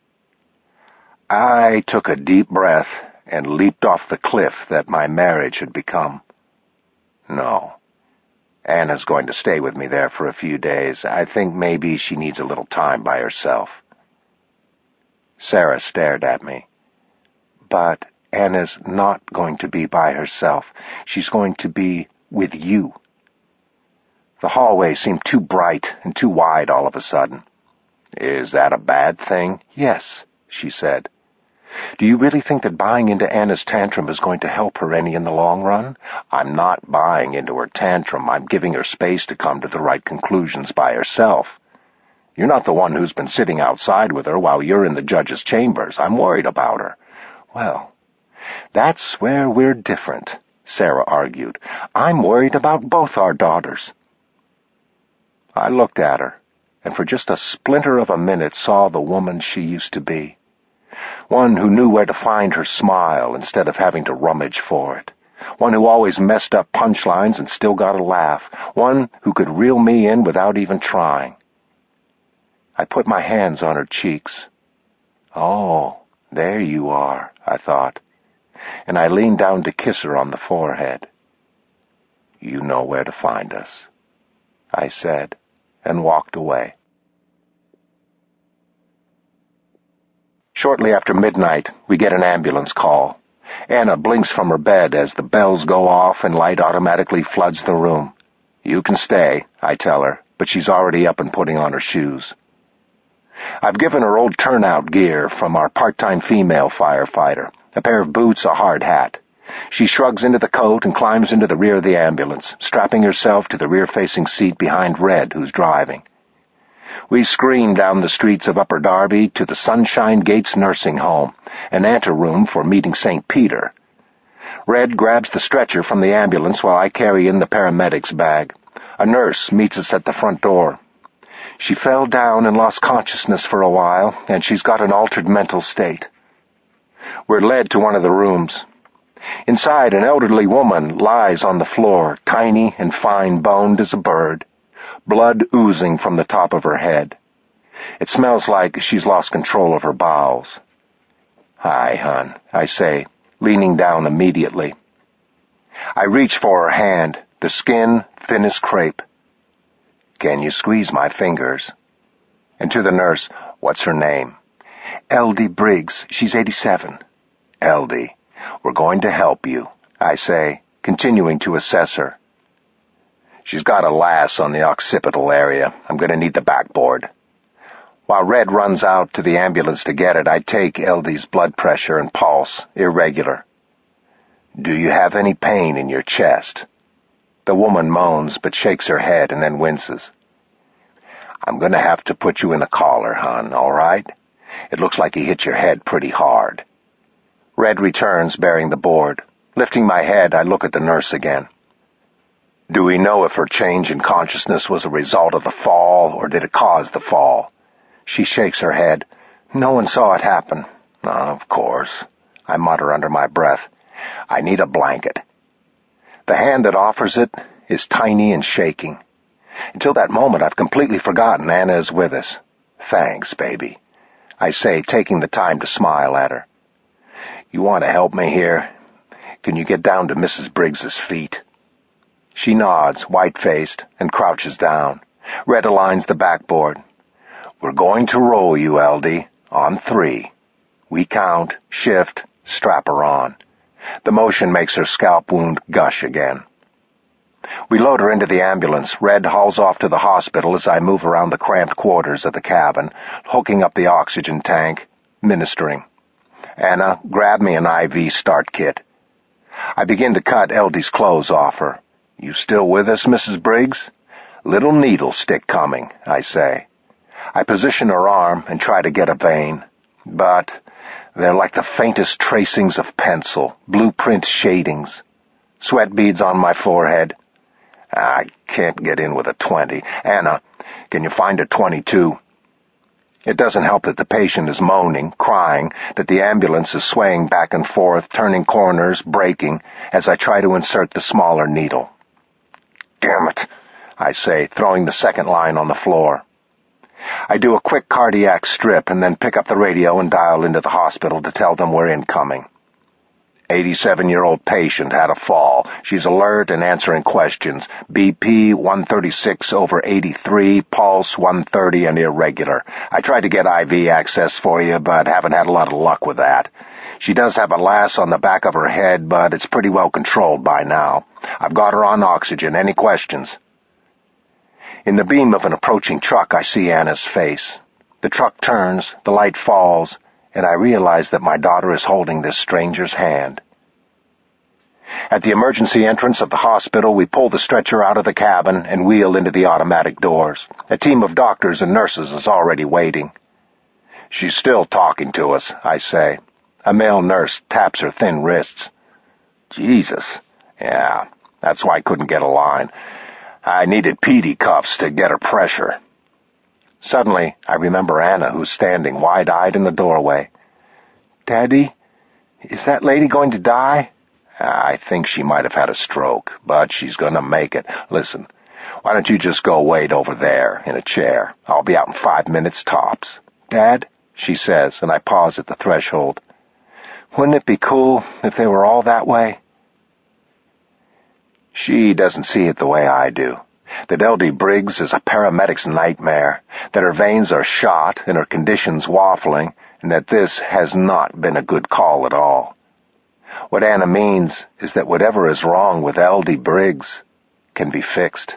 I took a deep breath and leaped off the cliff that my marriage had become. No. Anna's going to stay with me there for a few days. I think maybe she needs a little time by herself. Sarah stared at me. But Anna's not going to be by herself. She's going to be with you. The hallway seemed too bright and too wide all of a sudden. Is that a bad thing? Yes, she said. Do you really think that buying into Anna's tantrum is going to help her any in the long run? I'm not buying into her tantrum. I'm giving her space to come to the right conclusions by herself. You're not the one who's been sitting outside with her while you're in the judge's chambers. I'm worried about her. Well, that's where we're different, Sarah argued. I'm worried about both our daughters. I looked at her, and for just a splinter of a minute saw the woman she used to be. One who knew where to find her smile instead of having to rummage for it. one who always messed up punchlines and still got a laugh, one who could reel me in without even trying. I put my hands on her cheeks. Oh, there you are, I thought, and I leaned down to kiss her on the forehead. You know where to find us, I said, and walked away. Shortly after midnight, we get an ambulance call. Anna blinks from her bed as the bells go off and light automatically floods the room. You can stay, I tell her, but she's already up and putting on her shoes. I've given her old turnout gear from our part-time female firefighter, a pair of boots, a hard hat. She shrugs into the coat and climbs into the rear of the ambulance, strapping herself to the rear-facing seat behind Red, who's driving. We scream down the streets of Upper Darby to the Sunshine Gates Nursing Home, an anteroom for meeting St. Peter. Red grabs the stretcher from the ambulance while I carry in the paramedic's bag. A nurse meets us at the front door. She fell down and lost consciousness for a while, and she's got an altered mental state. We're led to one of the rooms. Inside, an elderly woman lies on the floor, tiny and fine-boned as a bird, blood oozing from the top of her head. It smells like she's lost control of her bowels. Hi, hon, I say, leaning down immediately. I reach for her hand, the skin thin as crepe. Can you squeeze my fingers? And to the nurse, what's her name? L.D. Briggs. She's 87. L.D., we're going to help you, I say, continuing to assess her. She's got a lass on the occipital area. I'm going to need the backboard. While Red runs out to the ambulance to get it, I take L.D.'s blood pressure and pulse, irregular. Do you have any pain in your chest? The woman moans, but shakes her head and then winces. I'm going to have to put you in a collar, hon, all right? It looks like you hit your head pretty hard. Red returns, bearing the board. Lifting my head, I look at the nurse again. Do we know if her change in consciousness was a result of the fall, or did it cause the fall? She shakes her head. No one saw it happen. Of course, I mutter under my breath. I need a blanket. The hand that offers it is tiny and shaking. Until that moment, I've completely forgotten Anna is with us. Thanks, baby, I say, taking the time to smile at her. You want to help me here? Can you get down to Mrs. Briggs's feet? She nods, white-faced, and crouches down. Red aligns the backboard. We're going to roll you, L.D., on 3. We count, shift, strap her on. The motion makes her scalp wound gush again. We load her into the ambulance. Red hauls off to the hospital as I move around the cramped quarters of the cabin, hooking up the oxygen tank, ministering. Anna, grab me an IV start kit. I begin to cut L.D.'s clothes off her. You still with us, Mrs. Briggs? Little needle stick coming, I say. I position her arm and try to get a vein, but they're like the faintest tracings of pencil, blueprint shadings. Sweat beads on my forehead. I can't get in with a 20. Anna, can you find a 22? It doesn't help that the patient is moaning, crying, that the ambulance is swaying back and forth, turning corners, braking, as I try to insert the smaller needle. Damn it, I say, throwing the second line on the floor. I do a quick cardiac strip and then pick up the radio and dial into the hospital to tell them we're incoming. 87-year-old patient had a fall. She's alert and answering questions. BP 136/83, pulse 130 and irregular. I tried to get IV access for you, but haven't had a lot of luck with that. She does have a lass on the back of her head, but it's pretty well controlled by now. I've got her on oxygen. Any questions? In the beam of an approaching truck, I see Anna's face. The truck turns, the light falls, and I realize that my daughter is holding this stranger's hand. At the emergency entrance of the hospital, we pull the stretcher out of the cabin and wheel into the automatic doors. A team of doctors and nurses is already waiting. She's still talking to us, I say. A male nurse taps her thin wrists. Jesus. Yeah, that's why I couldn't get a line. I needed PD cuffs to get her pressure. Suddenly, I remember Anna, who's standing wide-eyed in the doorway. Daddy, is that lady going to die? I think she might have had a stroke, but she's gonna make it. Listen, why don't you just go wait over there in a chair? I'll be out in 5 minutes tops. Dad, she says, and I pause at the threshold. Wouldn't it be cool if they were all that way? She doesn't see it the way I do. That L.D. Briggs is a paramedic's nightmare, that her veins are shot and her conditions waffling, and that this has not been a good call at all. What Anna means is that whatever is wrong with L.D. Briggs can be fixed.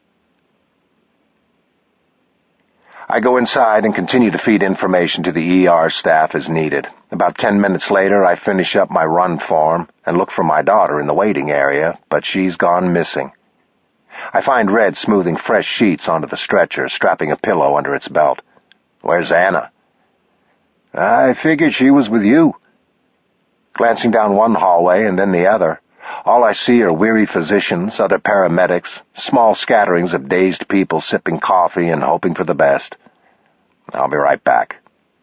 I go inside and continue to feed information to the ER staff as needed. About 10 minutes later, I finish up my run form and look for my daughter in the waiting area, but she's gone missing. I find Red smoothing fresh sheets onto the stretcher, strapping a pillow under its belt. Where's Anna? I figured she was with you. Glancing down one hallway and then the other, all I see are weary physicians, other paramedics, small scatterings of dazed people sipping coffee and hoping for the best. I'll be right back.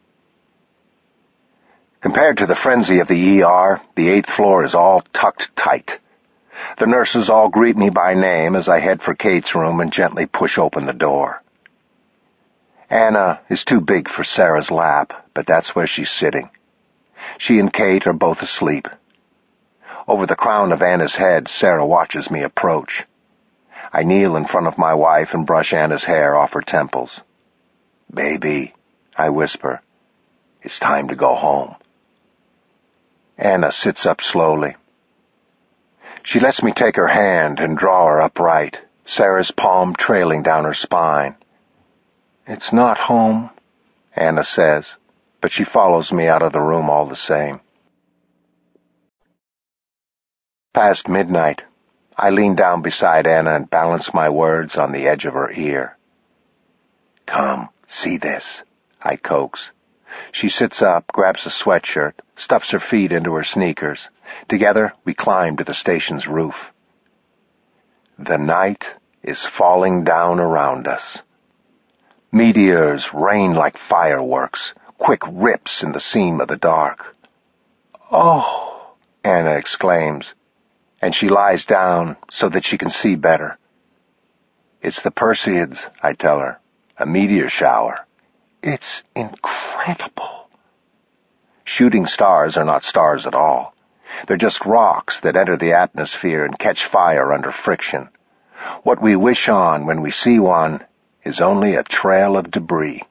Compared to the frenzy of the ER, the 8th floor is all tucked tight. The nurses all greet me by name as I head for Kate's room and gently push open the door. Anna is too big for Sarah's lap, but that's where she's sitting. She and Kate are both asleep. Over the crown of Anna's head, Sarah watches me approach. I kneel in front of my wife and brush Anna's hair off her temples. Baby, I whisper, it's time to go home. Anna sits up slowly. She lets me take her hand and draw her upright, Sarah's palm trailing down her spine. It's not home, Anna says, but she follows me out of the room all the same. Past midnight, I lean down beside Anna and balance my words on the edge of her ear. Come, see this, I coax. She sits up, grabs a sweatshirt, stuffs her feet into her sneakers. Together, we climb to the station's roof. The night is falling down around us. Meteors rain like fireworks, quick rips in the seam of the dark. Oh, Anna exclaims, and she lies down so that she can see better. It's the Perseids, I tell her, a meteor shower. It's incredible. Shooting stars are not stars at all. They're just rocks that enter the atmosphere and catch fire under friction. What we wish on when we see one is only a trail of debris.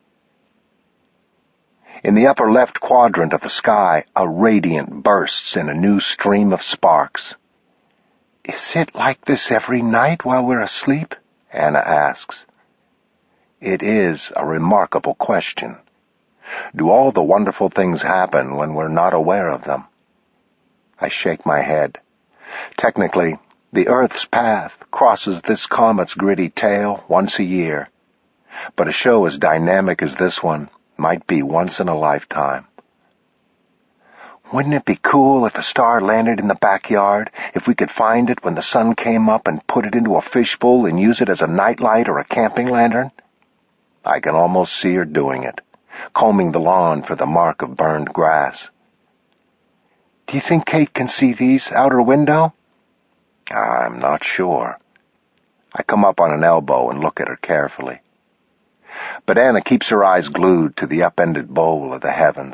In the upper left quadrant of the sky, a radiant bursts in a new stream of sparks. Is it like this every night while we're asleep? Anna asks. It is a remarkable question. Do all the wonderful things happen when we're not aware of them? I shake my head. Technically, the Earth's path crosses this comet's gritty tail once a year, but a show as dynamic as this one might be once in a lifetime. Wouldn't it be cool if a star landed in the backyard, if we could find it when the sun came up and put it into a fishbowl and use it as a nightlight or a camping lantern? I can almost see her doing it, combing the lawn for the mark of burned grass. Do you think Kate can see these out her window? I'm not sure. I come up on an elbow and look at her carefully. But Anna keeps her eyes glued to the upended bowl of the heavens.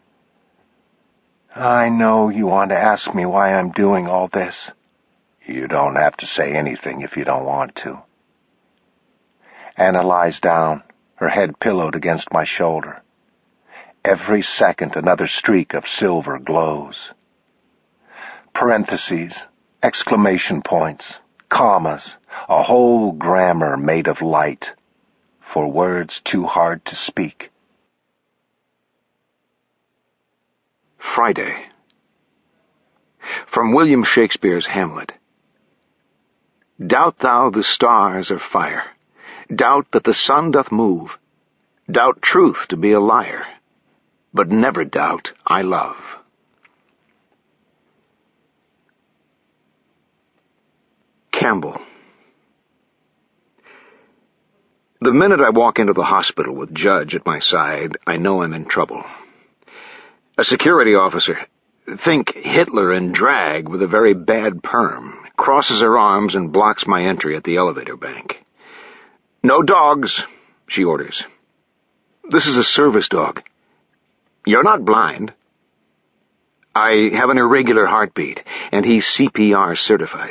I know you want to ask me why I'm doing all this. You don't have to say anything if you don't want to. Anna lies down, her head pillowed against my shoulder. Every second another streak of silver glows. Parentheses, exclamation points, commas, a whole grammar made of light, for words too hard to speak. Friday. From William Shakespeare's Hamlet. Doubt thou the stars are fire. Doubt that the sun doth move. Doubt truth to be a liar. But never doubt I love. Campbell. The minute I walk into the hospital with Judge at my side, I know I'm in trouble. A security officer, Think Hitler in drag with a very bad perm, crosses her arms and blocks my entry at the elevator bank. "No dogs," she orders. "This is a service dog." "You're not blind." "I have an irregular heartbeat, and he's CPR certified."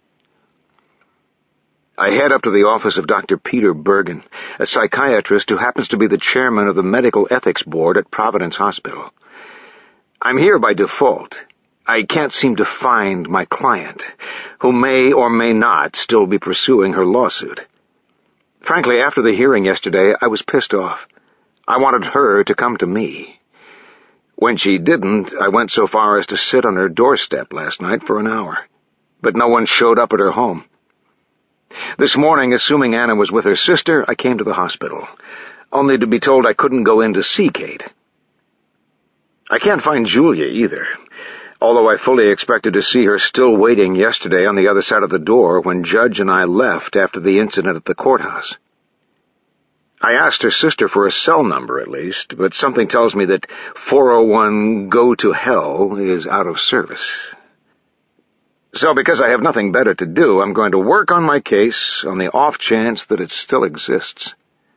I head up to the office of Dr. Peter Bergen, a psychiatrist who happens to be the chairman of the Medical Ethics Board at Providence Hospital. I'm here by default. I can't seem to find my client, who may or may not still be pursuing her lawsuit. Frankly, after the hearing yesterday, I was pissed off. I wanted her to come to me. When she didn't, I went so far as to sit on her doorstep last night for an hour, but no one showed up at her home. This morning, assuming Anna was with her sister, I came to the hospital, only to be told I couldn't go in to see Kate. I can't find Julia either, although I fully expected to see her still waiting yesterday on the other side of the door when Judge and I left after the incident at the courthouse. I asked her sister for a cell number at least, but something tells me that 401 Go to Hell is out of service. So because I have nothing better to do, I'm going to work on my case on the off chance that it still exists.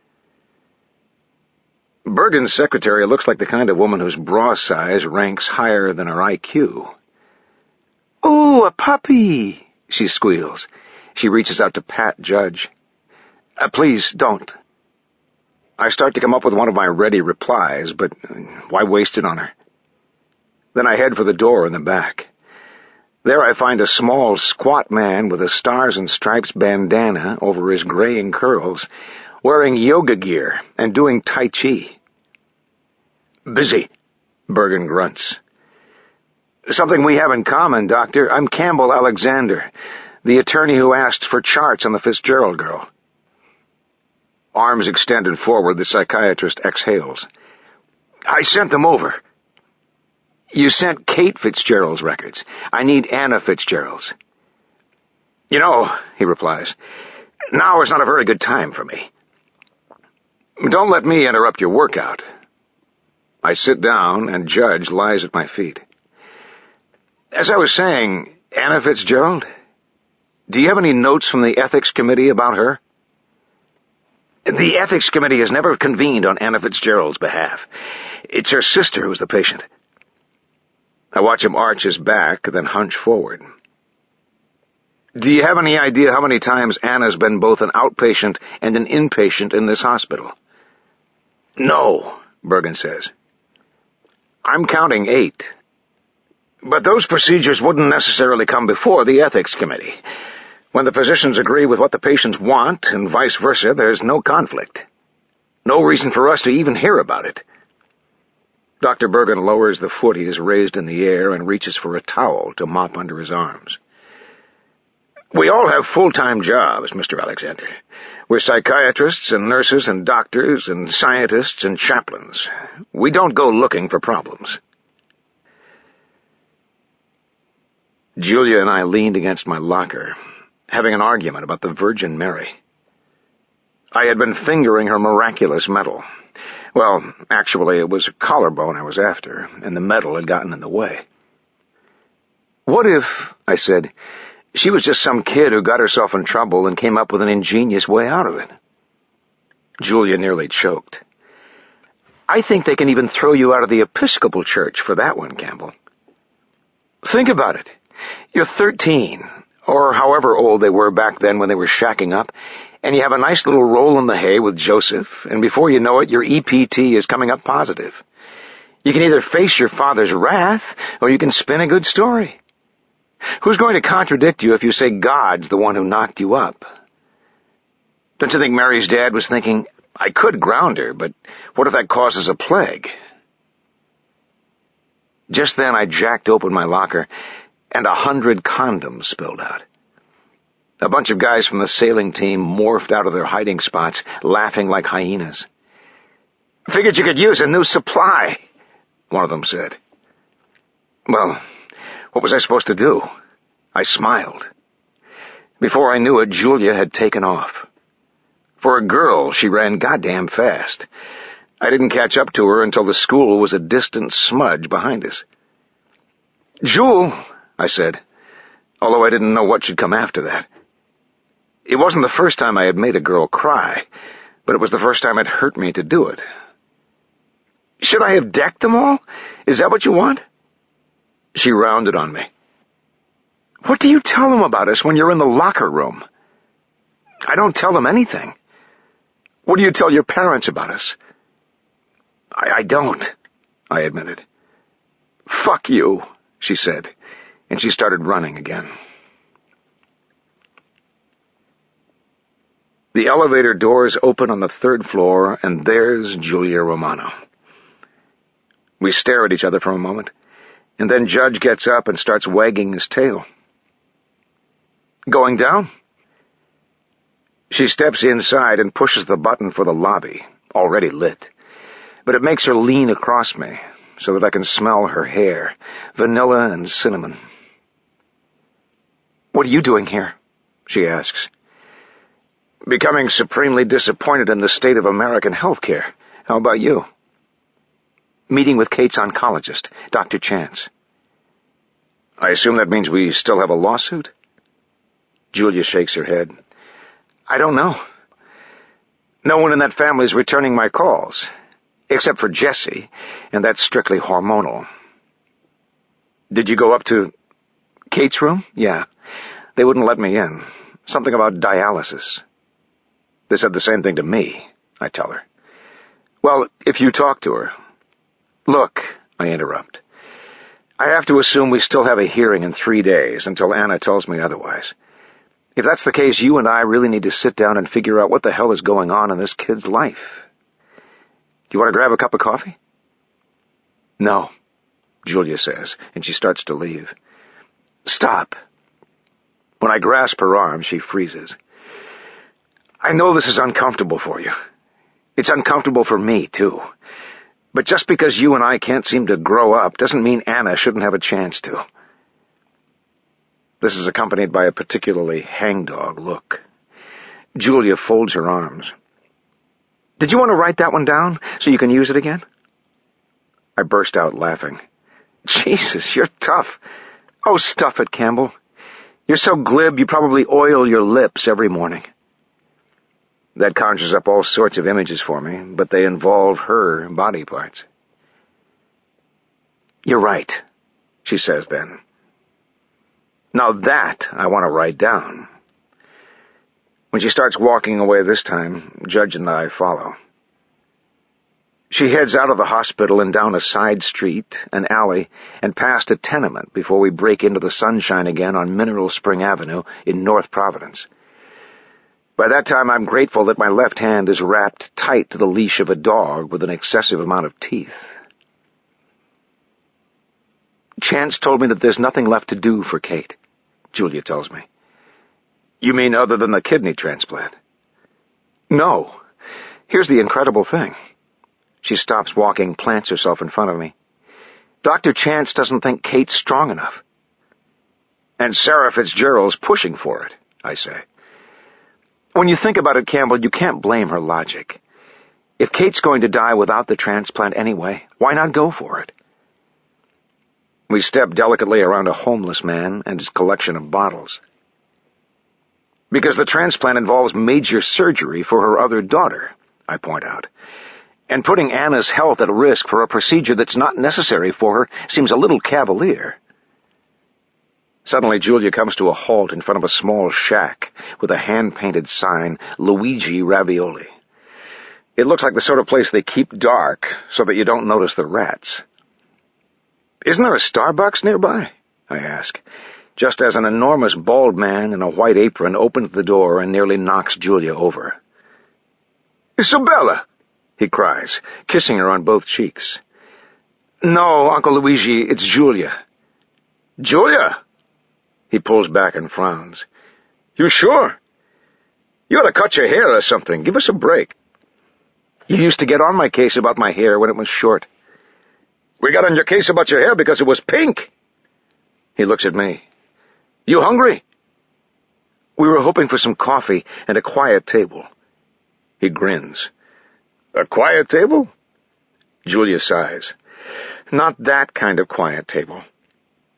Bergen's secretary looks like the kind of woman whose bra size ranks higher than her IQ. "Oh, a puppy," she squeals. She reaches out to pat Judge. "Please, don't." I start to come up with one of my ready replies, but why waste it on her? Then I head for the door in the back. There I find a small, squat man with a Stars and Stripes bandana over his graying curls, wearing yoga gear and doing Tai Chi. "Busy," Bergen grunts. "Something we have in common, Doctor. I'm Campbell Alexander, the attorney who asked for charts on the Fitzgerald girl." Arms extended forward, the psychiatrist exhales. "I sent them over." "You sent Kate Fitzgerald's records. I need Anna Fitzgerald's." "You know," he replies, "now is not a very good time for me." "Don't let me interrupt your workout." I sit down, and Judge lies at my feet. "As I was saying, Anna Fitzgerald, do you have any notes from the Ethics Committee about her?" "The Ethics Committee has never convened on Anna Fitzgerald's behalf. It's her sister who's the patient." I watch him arch his back, then hunch forward. "Do you have any idea how many times Anna's been both an outpatient and an inpatient in this hospital?" "No," Bergen says. "I'm counting 8. But those procedures wouldn't necessarily come before the Ethics Committee. When the physicians agree with what the patients want, and vice versa, there's no conflict. No reason for us to even hear about it." Dr. Bergen lowers the foot he has raised in the air and reaches for a towel to mop under his arms. "We all have full-time jobs, Mr. Alexander. We're psychiatrists and nurses and doctors and scientists and chaplains. We don't go looking for problems." Julia and I leaned against my locker, having an argument about the Virgin Mary. I had been fingering her miraculous medal. Well, actually, it was a collarbone I was after, and the medal had gotten in the way. "What if," I said, "she was just some kid who got herself in trouble and came up with an ingenious way out of it?" Julia nearly choked. "I think they can even throw you out of the Episcopal Church for that one, Campbell. Think about it. You're 13, or however old they were back then when they were shacking up, and you have a nice little roll in the hay with Joseph, and before you know it, your EPT is coming up positive. You can either face your father's wrath, or you can spin a good story. Who's going to contradict you if you say God's the one who knocked you up? Don't you think Mary's dad was thinking, I could ground her, but what if that causes a plague?" Just then I jacked open my locker, and 100 condoms spilled out. A bunch of guys from the sailing team morphed out of their hiding spots, laughing like hyenas. "Figured you could use a new supply," one of them said. Well, what was I supposed to do? I smiled. Before I knew it, Julia had taken off. For a girl, she ran goddamn fast. I didn't catch up to her until the school was a distant smudge behind us. "Jewel," I said, although I didn't know what should come after that. It wasn't the first time I had made a girl cry, but it was the first time it hurt me to do it. "Should I have decked them all? Is that what you want?" She rounded on me. "What do you tell them about us when you're in the locker room?" "I don't tell them anything." "What do you tell your parents about us?" I don't," I admitted. "Fuck you," she said, and she started running again. The elevator doors open on the 3rd floor, and there's Julia Romano. We stare at each other for a moment, and then Judge gets up and starts wagging his tail. "Going down?" She steps inside and pushes the button for the lobby, already lit, but it makes her lean across me so that I can smell her hair, vanilla and cinnamon. "What are you doing here?" she asks. "Becoming supremely disappointed in the state of American healthcare. How about you?" "Meeting with Kate's oncologist, Dr. Chance." "I assume that means we still have a lawsuit?" Julia shakes her head. "I don't know. No one in that family is returning my calls, except for Jessie, and that's strictly hormonal." "Did you go up to Kate's room?" "Yeah. They wouldn't let me in. Something about dialysis." "They said the same thing to me," I tell her. "Well, if you talk to her." "Look," I interrupt. "I have to assume we still have a hearing in 3 days until Anna tells me otherwise. If that's the case, you and I really need to sit down and figure out what the hell is going on in this kid's life. Do you want to grab a cup of coffee?" "No," Julia says, and she starts to leave. "Stop." When I grasp her arm, she freezes. "I know this is uncomfortable for you. It's uncomfortable for me, too. But just because you and I can't seem to grow up doesn't mean Anna shouldn't have a chance to." This is accompanied by a particularly hangdog look. Julia folds her arms. "Did you want to write that one down so you can use it again?" I burst out laughing. "Jesus, you're tough." "Oh, stuff it, Campbell. You're so glib you probably oil your lips every morning." That conjures up all sorts of images for me, but they involve her body parts. "You're right," she says then. "Now that I want to write down." When she starts walking away this time, Judge and I follow. She heads out of the hospital and down a side street, an alley, and past a tenement before we break into the sunshine again on Mineral Spring Avenue in North Providence. By that time, I'm grateful that my left hand is wrapped tight to the leash of a dog with an excessive amount of teeth. "Chance told me that there's nothing left to do for Kate," Julia tells me. "You mean other than the kidney transplant?" "No. Here's the incredible thing." She stops walking, plants herself in front of me. "Dr. Chance doesn't think Kate's strong enough." "And Sarah Fitzgerald's pushing for it," I say. "When you think about it, Campbell, you can't blame her logic. If Kate's going to die without the transplant anyway, why not go for it?" We step delicately around a homeless man and his collection of bottles. "Because the transplant involves major surgery for her other daughter," I point out. "And putting Anna's health at risk for a procedure that's not necessary for her seems a little cavalier." Suddenly, Julia comes to a halt in front of a small shack with a hand-painted sign, Luigi Ravioli. It looks like the sort of place they keep dark so that you don't notice the rats. "Isn't there a Starbucks nearby?" I ask, just as an enormous bald man in a white apron opens the door and nearly knocks Julia over. "Isabella!" he cries, kissing her on both cheeks. "No, Uncle Luigi, it's Julia." "Julia?" He pulls back and frowns. "You sure? You ought to cut your hair or something. Give us a break." "You used to get on my case about my hair when it was short." "We got on your case about your hair because it was pink." He looks at me. "You hungry?" "We were hoping for some coffee and a quiet table." He grins. "A quiet table?" Julia sighs. "Not that kind of quiet table."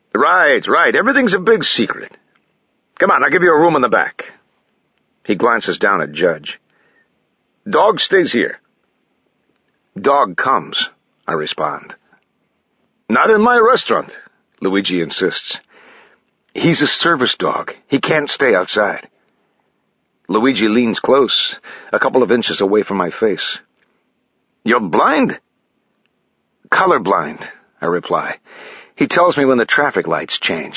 Right. Everything's a big secret. Come on, I'll give you a room in the back. He glances down at Judge. Dog stays here. Dog comes, I respond. Not in my restaurant, Luigi insists. He's a service dog. He can't stay outside. Luigi leans close, a couple of inches away from my face. You're blind? Colorblind, I reply. He tells me when the traffic lights change.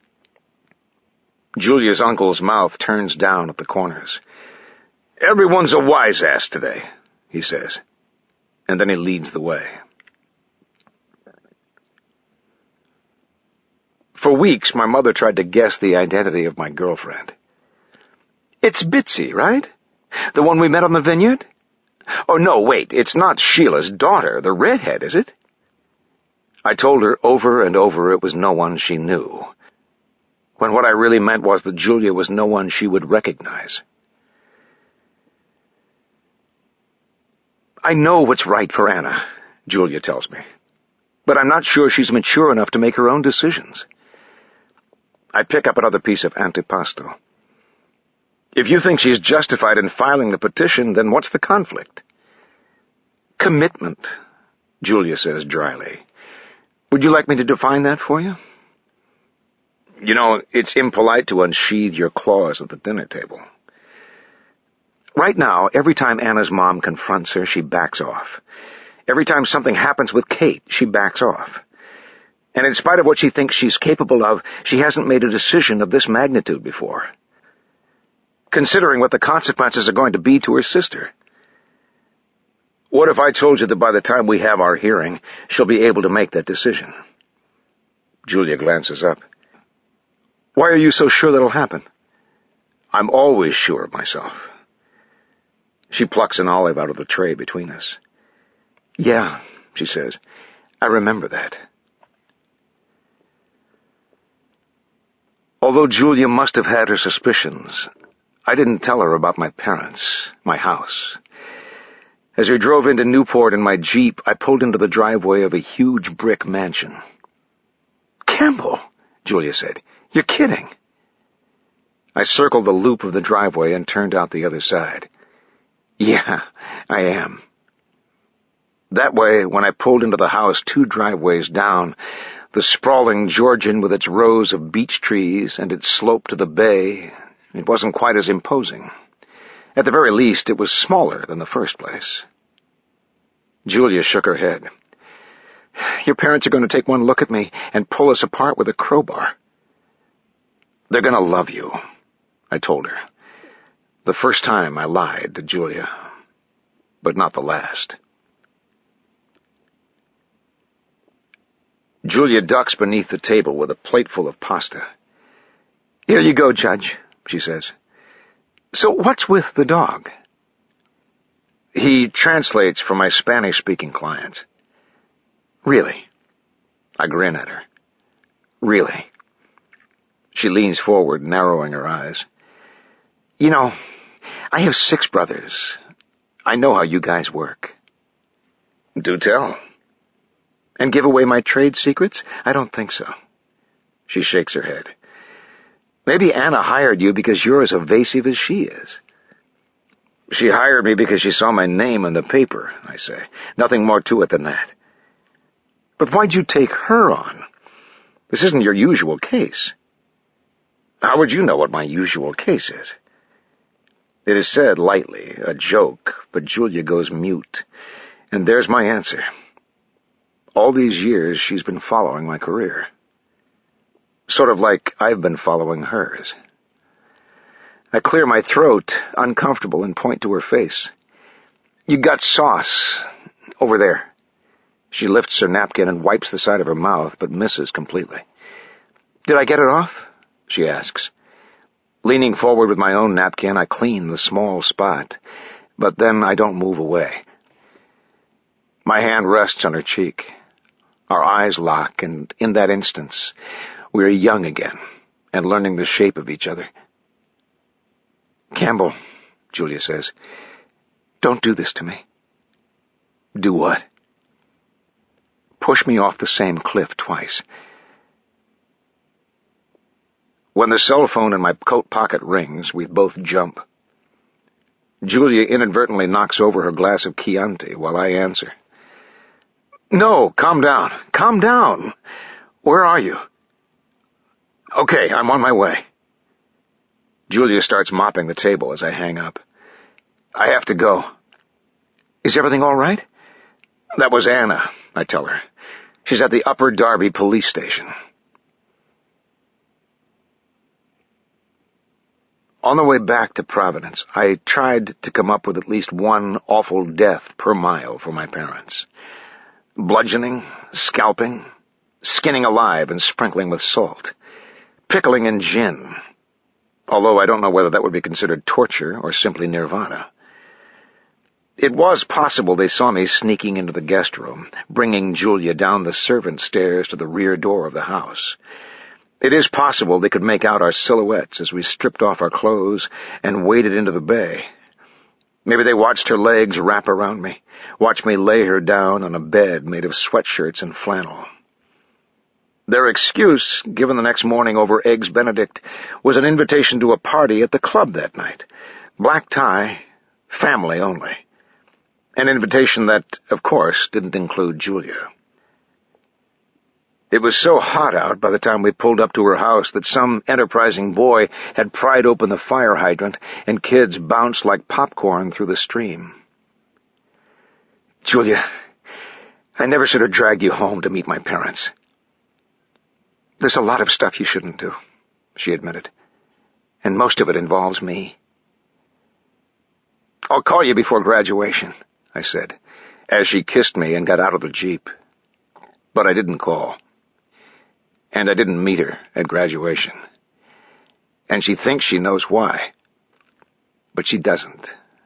Julia's uncle's mouth turns down at the corners. Everyone's a wise ass today, he says, and then he leads the way. For weeks, my mother tried to guess the identity of my girlfriend. It's Bitsy, right? The one we met on the vineyard? Oh, no, wait, it's not Sheila's daughter, the redhead, is it? I told her over and over it was no one she knew, when what I really meant was that Julia was no one she would recognize. I know what's right for Anna, Julia tells me, but I'm not sure she's mature enough to make her own decisions. I pick up another piece of antipasto. If you think she's justified in filing the petition, then what's the conflict? Commitment, Julia says dryly. Would you like me to define that for you? You know, it's impolite to unsheathe your claws at the dinner table. Right now, every time Anna's mom confronts her, she backs off. Every time something happens with Kate, she backs off. And in spite of what she thinks she's capable of, she hasn't made a decision of this magnitude before. Considering what the consequences are going to be to her sister. What if I told you that by the time we have our hearing, she'll be able to make that decision? Julia glances up. Why are you so sure that'll happen? I'm always sure of myself. She plucks an olive out of the tray between us. Yeah, she says, I remember that. Although Julia must have had her suspicions, I didn't tell her about my parents, my house. As we drove into Newport in my Jeep, I pulled into the driveway of a huge brick mansion. Campbell, Julia said, you're kidding. I circled the loop of the driveway and turned out the other side. Yeah, I am. That way, when I pulled into the house 2 driveways down, the sprawling Georgian with its rows of beech trees and its slope to the bay, it wasn't quite as imposing. At the very least, it was smaller than the first place. Julia shook her head. Your parents are going to take one look at me and pull us apart with a crowbar. They're going to love you, I told her. The first time I lied to Julia, but not the last. Julia ducks beneath the table with a plateful of pasta. Here you go, Judge, she says. So what's with the dog? He translates for my Spanish-speaking clients. Really? I grin at her. Really? She leans forward, narrowing her eyes. You know, I have 6 brothers. I know how you guys work. Do tell. And give away my trade secrets? I don't think so. She shakes her head. Maybe Anna hired you because you're as evasive as she is. She hired me because she saw my name in the paper, I say. Nothing more to it than that. But why'd you take her on? This isn't your usual case. How would you know what my usual case is? It is said lightly, a joke, but Julia goes mute. And there's my answer. All these years she's been following my career. Sort of like I've been following hers. I clear my throat, uncomfortable, and point to her face. You got sauce. Over there. She lifts her napkin and wipes the side of her mouth, but misses completely. Did I get it off? She asks. Leaning forward with my own napkin, I clean the small spot, but then I don't move away. My hand rests on her cheek. Our eyes lock, and in that instance, we are young again, and learning the shape of each other. Campbell, Julia says, don't do this to me. Do what? Push me off the same cliff twice. When the cell phone in my coat pocket rings, we both jump. Julia inadvertently knocks over her glass of Chianti while I answer. No, calm down. Calm down. Where are you? Okay, I'm on my way. Julia starts mopping the table as I hang up. I have to go. Is everything all right? That was Anna, I tell her. She's at the Upper Darby police station. On the way back to Providence, I tried to come up with at least one awful death per mile for my parents. Bludgeoning, scalping, skinning alive and sprinkling with salt, pickling in gin, although I don't know whether that would be considered torture or simply nirvana. It was possible they saw me sneaking into the guest room, bringing Julia down the servant stairs to the rear door of the house. It is possible they could make out our silhouettes as we stripped off our clothes and waded into the bay. Maybe they watched her legs wrap around me, watched me lay her down on a bed made of sweatshirts and flannel. Their excuse, given the next morning over Eggs Benedict, was an invitation to a party at the club that night. Black tie, family only. An invitation that, of course, didn't include Julia. It was so hot out by the time we pulled up to her house that some enterprising boy had pried open the fire hydrant and kids bounced like popcorn through the stream. Julia, I never should have dragged you home to meet my parents. There's a lot of stuff you shouldn't do, she admitted, and most of it involves me. I'll call you before graduation, I said, as she kissed me and got out of the Jeep. But I didn't call. And I didn't meet her at graduation. And she thinks she knows why. But she doesn't.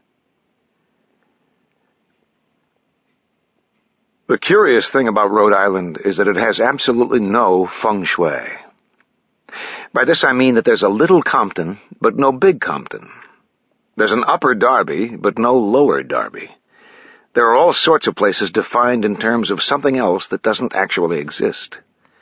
The curious thing about Rhode Island is that it has absolutely no feng shui. By this I mean that there's a little Compton, but no big Compton. There's an Upper Darby, but no Lower Darby. There are all sorts of places defined in terms of something else that doesn't actually exist.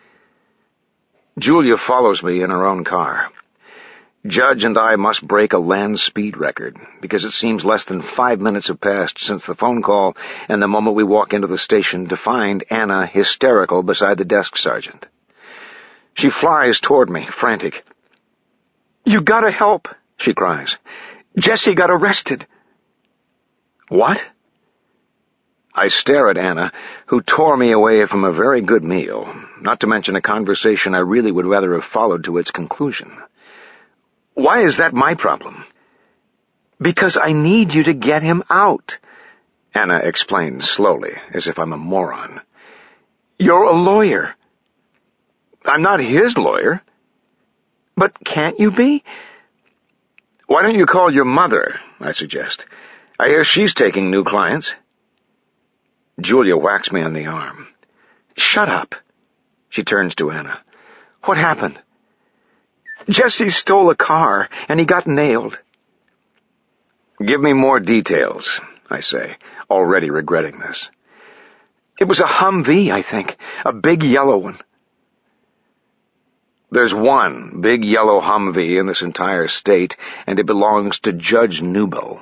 Julia follows me in her own car. Judge and I must break a land speed record, because it seems less than 5 minutes have passed since the phone call and the moment we walk into the station to find Anna hysterical beside the desk sergeant. She flies toward me, frantic. "You gotta help," she cries. "Jesse got arrested." What? I stare at Anna, who tore me away from a very good meal, not to mention a conversation I really would rather have followed to its conclusion. Why is that my problem? Because I need you to get him out, Anna explains slowly, as if I'm a moron. You're a lawyer. I'm not his lawyer. But can't you be? Why don't you call your mother, I suggest. I hear she's taking new clients. Julia whacks me on the arm. Shut up. She turns to Anna. What happened? Jesse stole a car, and he got nailed. Give me more details, I say, already regretting this. It was a Humvee, I think, a big yellow one. There's one big yellow Humvee in this entire state, and it belongs to Judge Newbill.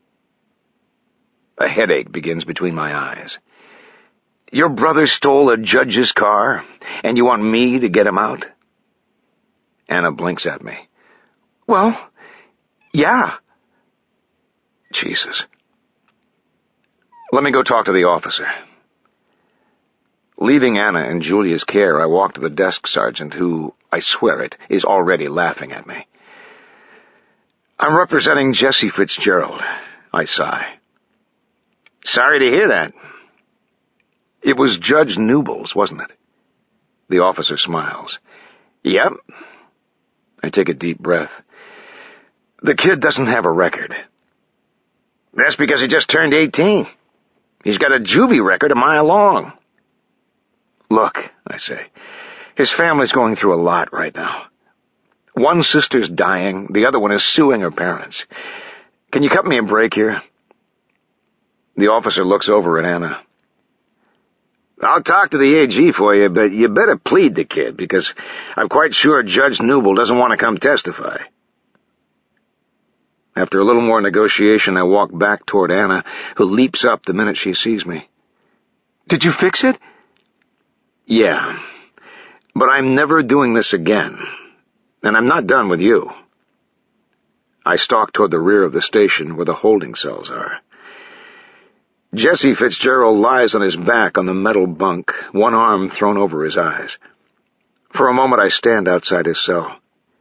A headache begins between my eyes. Your brother stole a judge's car, and you want me to get him out? Anna blinks at me. Well, yeah. Jesus. Let me go talk to the officer. Leaving Anna in Julia's care, I walk to the desk sergeant who, I swear it, is already laughing at me. I'm representing Jesse Fitzgerald, I sigh. Sorry to hear that. It was Judge Newbill's, wasn't it? The officer smiles. Yep. I take a deep breath. The kid doesn't have a record. That's because he just turned 18. He's got a juvie record a mile long. Look, I say, his family's going through a lot right now. One sister's dying, the other one is suing her parents. Can you cut me a break here? The officer looks over at Anna. I'll talk to the AG for you, but you better plead the kid, because I'm quite sure Judge Newble doesn't want to come testify. After a little more negotiation, I walk back toward Anna, who leaps up the minute she sees me. Did you fix it? Yeah, but I'm never doing this again, and I'm not done with you. I stalk toward the rear of the station where the holding cells are. Jesse Fitzgerald lies on his back on the metal bunk, one arm thrown over his eyes. For a moment I stand outside his cell.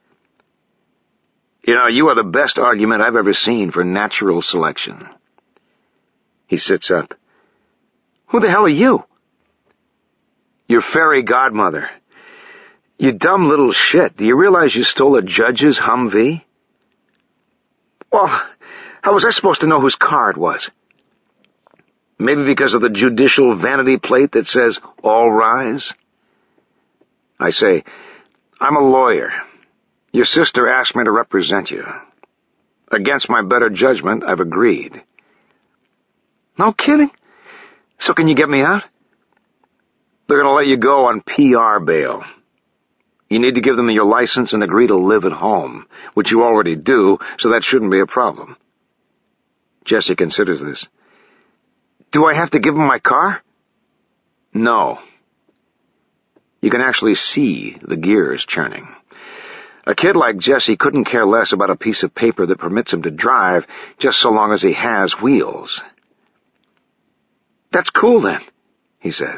You know, you are the best argument I've ever seen for natural selection. He sits up. Who the hell are you? Your fairy godmother. You dumb little shit. Do you realize you stole a judge's Humvee? Well, how was I supposed to know whose car it was? Maybe because of the judicial vanity plate that says, "All rise"? I say, I'm a lawyer. Your sister asked me to represent you. Against my better judgment, I've agreed. No kidding? So can you get me out? They're going to let you go on PR bail. You need to give them your license and agree to live at home, which you already do, so that shouldn't be a problem. Jesse considers this. Do I have to give him my car? No. You can actually see the gears churning. A kid like Jesse couldn't care less about a piece of paper that permits him to drive, just so long as he has wheels. That's cool, then, he says.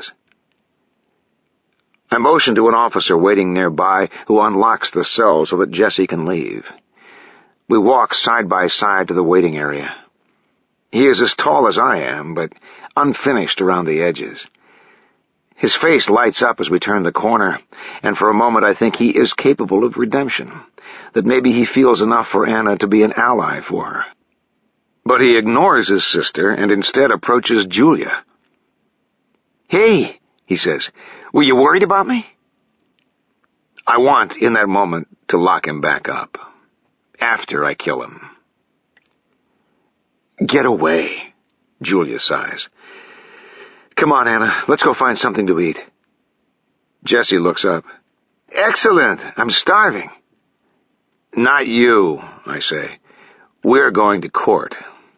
I motion to an officer waiting nearby who unlocks the cell so that Jesse can leave. We walk side by side to the waiting area. He is as tall as I am, but unfinished around the edges. His face lights up as we turn the corner, and for a moment I think he is capable of redemption, that maybe he feels enough for Anna to be an ally for her. But he ignores his sister and instead approaches Julia. Hey, he says, were you worried about me? I want, in that moment, to lock him back up. After I kill him. Get away, Julia sighs. Come on, Anna, let's go find something to eat. Jesse looks up. Excellent, I'm starving. Not you, I say. We're going to court.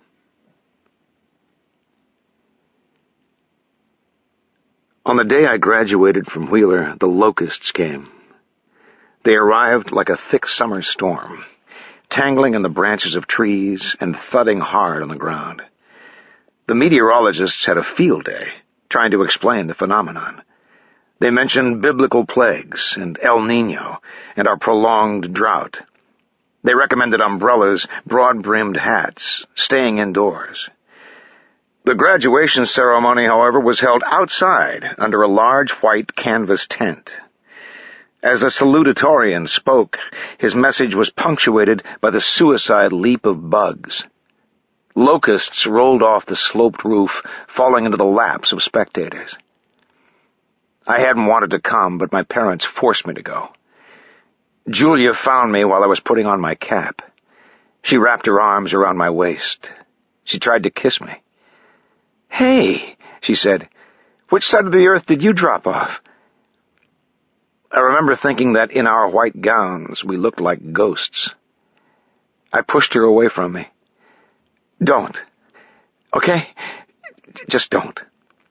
On the day I graduated from Wheeler, the locusts came. They arrived like a thick summer storm, tangling in the branches of trees and thudding hard on the ground. The meteorologists had a field day, trying to explain the phenomenon. They mentioned biblical plagues and El Nino and our prolonged drought. They recommended umbrellas, broad-brimmed hats, staying indoors. The graduation ceremony, however, was held outside under a large white canvas tent. As the salutatorian spoke, his message was punctuated by the suicide leap of bugs. Locusts rolled off the sloped roof, falling into the laps of spectators. I hadn't wanted to come, but my parents forced me to go. Julia found me while I was putting on my cap. She wrapped her arms around my waist. She tried to kiss me. Hey, she said, which side of the earth did you drop off? I remember thinking that in our white gowns we looked like ghosts. I pushed her away from me. Don't. Okay? Just don't.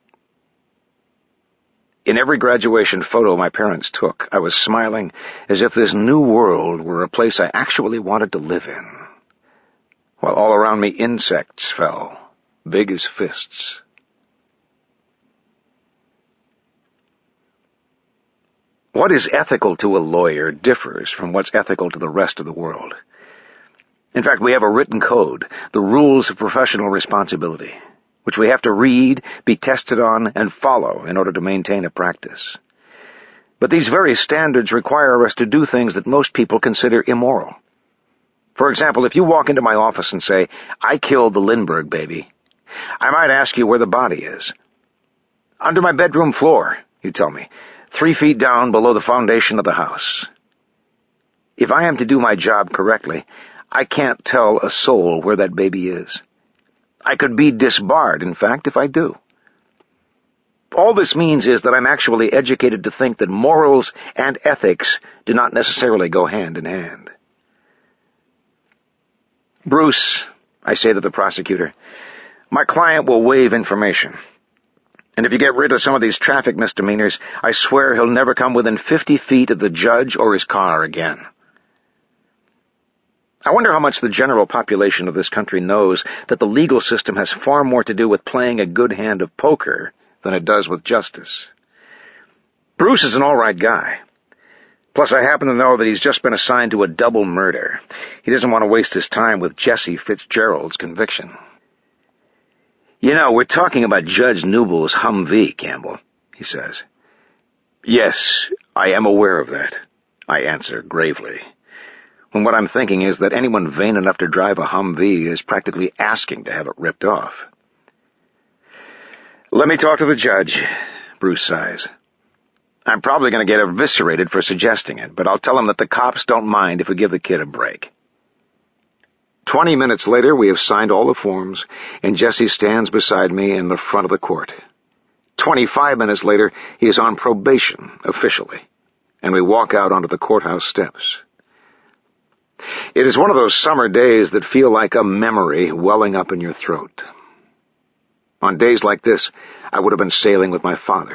In every graduation photo my parents took, I was smiling as if this new world were a place I actually wanted to live in, while all around me insects fell, big as fists. What is ethical to a lawyer differs from what's ethical to the rest of the world. In fact, we have a written code, the rules of professional responsibility, which we have to read, be tested on, and follow in order to maintain a practice. But these very standards require us to do things that most people consider immoral. For example, if you walk into my office and say, "I killed the Lindbergh baby," I might ask you where the body is. "Under my bedroom floor," you tell me, 3 feet down below the foundation of the house. If I am to do my job correctly, I can't tell a soul where that baby is. I could be disbarred, in fact, if I do. All this means is that I'm actually educated to think that morals and ethics do not necessarily go hand in hand. Bruce, I say to the prosecutor, my client will waive information. And if you get rid of some of these traffic misdemeanors, I swear he'll never come within 50 feet of the judge or his car again. I wonder how much the general population of this country knows that the legal system has far more to do with playing a good hand of poker than it does with justice. Bruce is an all-right guy. Plus, I happen to know that he's just been assigned to a double murder. He doesn't want to waste his time with Jesse Fitzgerald's conviction. You know, we're talking about Judge Newble's Humvee, Campbell, he says. Yes, I am aware of that, I answer gravely. When what I'm thinking is that anyone vain enough to drive a Humvee is practically asking to have it ripped off. Let me talk to the judge, Bruce sighs. I'm probably going to get eviscerated for suggesting it, but I'll tell him that the cops don't mind if we give the kid a break. 20 minutes later, we have signed all the forms, and Jesse stands beside me in the front of the court. 25 minutes later, he is on probation, officially, and we walk out onto the courthouse steps. It is one of those summer days that feel like a memory welling up in your throat. On days like this, I would have been sailing with my father.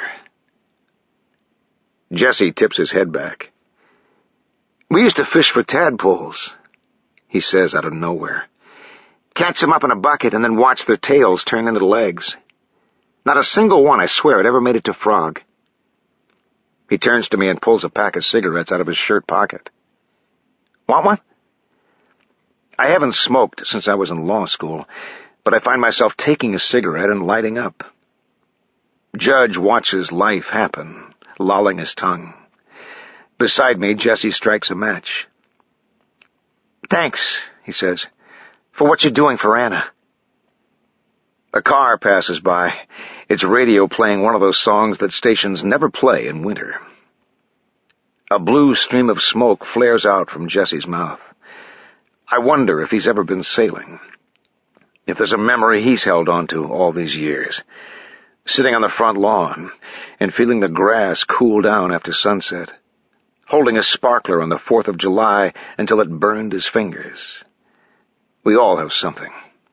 Jesse tips his head back. We used to fish for tadpoles, he says out of nowhere. Catch them up in a bucket and then watch their tails turn into legs. Not a single one, I swear, had ever made it to frog. He turns to me and pulls a pack of cigarettes out of his shirt pocket. Want one? I haven't smoked since I was in law school, but I find myself taking a cigarette and lighting up. Judge watches life happen, lolling his tongue. Beside me, Jesse strikes a match. Thanks, he says, for what you're doing for Anna. A car passes by, its radio playing one of those songs that stations never play in winter. A blue stream of smoke flares out from Jesse's mouth. I wonder if he's ever been sailing. If there's a memory he's held on to all these years. Sitting on the front lawn and feeling the grass cool down after sunset. Holding a sparkler on the 4th of July until it burned his fingers. We all have something.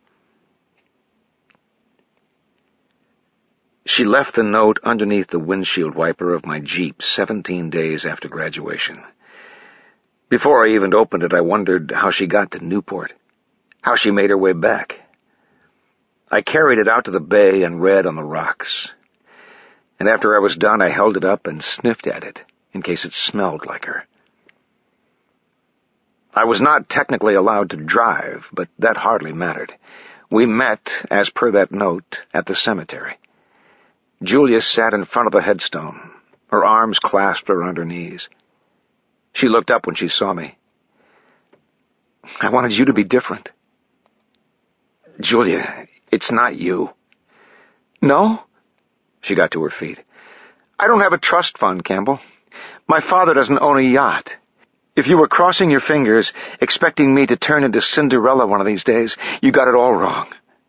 She left the note underneath the windshield wiper of my Jeep 17 days after graduation. Before I even opened it, I wondered how she got to Newport, how she made her way back. I carried it out to the bay and read on the rocks. And after I was done, I held it up and sniffed at it, in case it smelled like her. I was not technically allowed to drive, but that hardly mattered. We met, as per that note, at the cemetery. Julia sat in front of the headstone, her arms clasped around her knees. She looked up when she saw me. I wanted you to be different. Julia, it's not you. No? She got to her feet. I don't have a trust fund, Campbell. My father doesn't own a yacht. If you were crossing your fingers, expecting me to turn into Cinderella one of these days, you got it all wrong.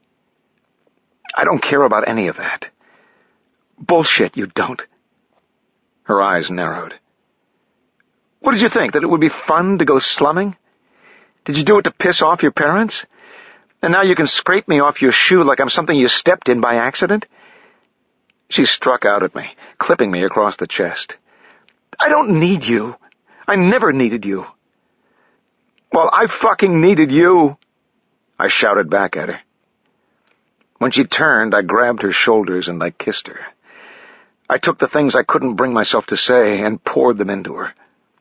I don't care about any of that. Bullshit, you don't. Her eyes narrowed. What did you think, that it would be fun to go slumming? Did you do it to piss off your parents? And now you can scrape me off your shoe like I'm something you stepped in by accident? She struck out at me, clipping me across the chest. I don't need you. I never needed you. Well, I fucking needed you, I shouted back at her. When she turned, I grabbed her shoulders and I kissed her. I took the things I couldn't bring myself to say and poured them into her.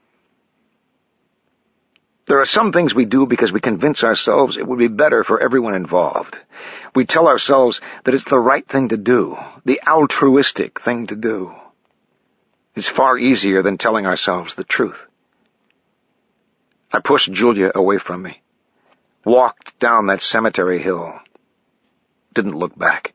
There are some things we do because we convince ourselves it would be better for everyone involved. We tell ourselves that it's the right thing to do, the altruistic thing to do. It's far easier than telling ourselves the truth. I pushed Julia away from me, walked down that cemetery hill, didn't look back.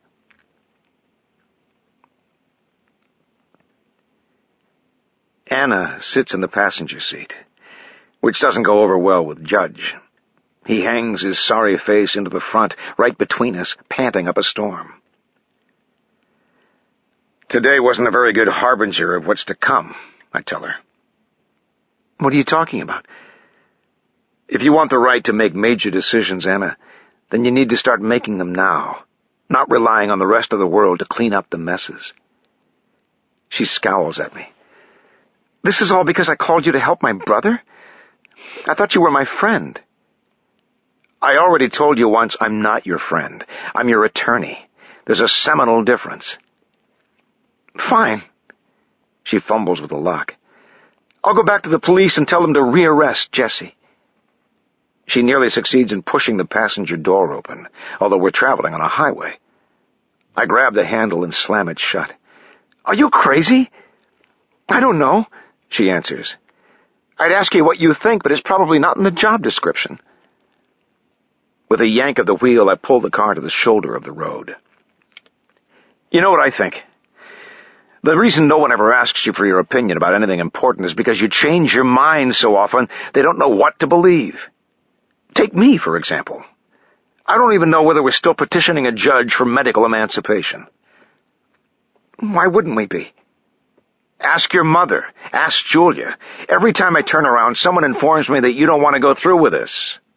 Anna sits in the passenger seat, which doesn't go over well with Judge. He hangs his sorry face into the front, right between us, panting up a storm. Today wasn't a very good harbinger of what's to come, I tell her. What are you talking about? If you want the right to make major decisions, Anna, then you need to start making them now, not relying on the rest of the world to clean up the messes. She scowls at me. This is all because I called you to help my brother? I thought you were my friend. I already told you once I'm not your friend. I'm your attorney. There's a seminal difference. Fine. She fumbles with the lock. I'll go back to the police and tell them to rearrest Jesse. She nearly succeeds in pushing the passenger door open, although we're traveling on a highway. I grab the handle and slam it shut. Are you crazy? I don't know, she answers. I'd ask you what you think, but it's probably not in the job description. With a yank of the wheel, I pull the car to the shoulder of the road. You know what I think? The reason no one ever asks you for your opinion about anything important is because you change your mind so often they don't know what to believe. Take me, for example. I don't even know whether we're still petitioning a judge for medical emancipation. Why wouldn't we be? Ask your mother. Ask Julia. Every time I turn around, someone informs me that you don't want to go through with this.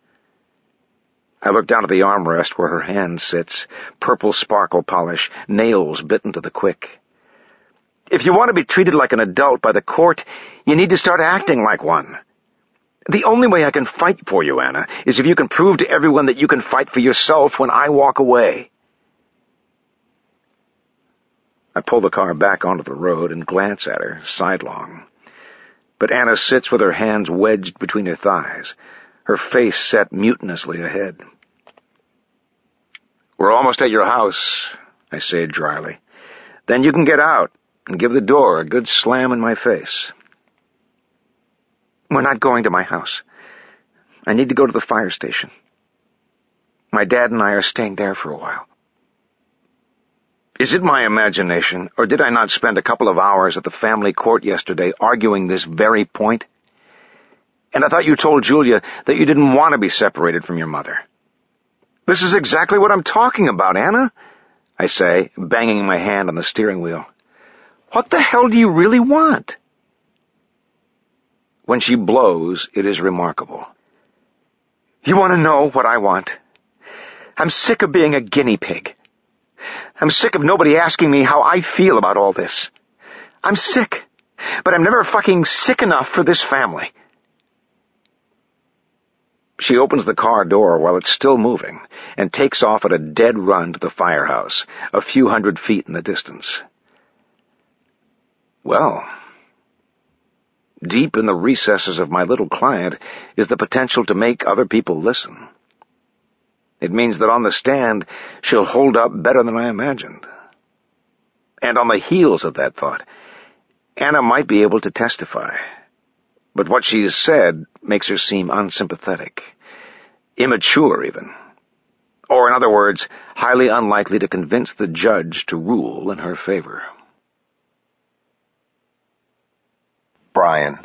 I look down at the armrest where her hand sits, purple sparkle polish, nails bitten to the quick. If you want to be treated like an adult by the court, you need to start acting like one. The only way I can fight for you, Anna, is if you can prove to everyone that you can fight for yourself when I walk away. I pull the car back onto the road and glance at her, sidelong. But Anna sits with her hands wedged between her thighs, her face set mutinously ahead. We're almost at your house, I say dryly. Then you can get out and give the door a good slam in my face. We're not going to my house. I need to go to the fire station. My dad and I are staying there for a while. Is it my imagination, or did I not spend a couple of hours at the family court yesterday arguing this very point? And I thought you told Julia that you didn't want to be separated from your mother. This is exactly what I'm talking about, Anna, I say, banging my hand on the steering wheel. What the hell do you really want? When she blows, it is remarkable. You want to know what I want? I'm sick of being a guinea pig. I'm sick of nobody asking me how I feel about all this. I'm sick, but I'm never fucking sick enough for this family. She opens the car door while it's still moving and takes off at a dead run to the firehouse, a few hundred feet in the distance. Well, deep in the recesses of my little client is the potential to make other people listen. It means that on the stand, she'll hold up better than I imagined. And on the heels of that thought, Anna might be able to testify. But what she has said makes her seem unsympathetic, immature even. Or, in other words, highly unlikely to convince the judge to rule in her favor. Brian.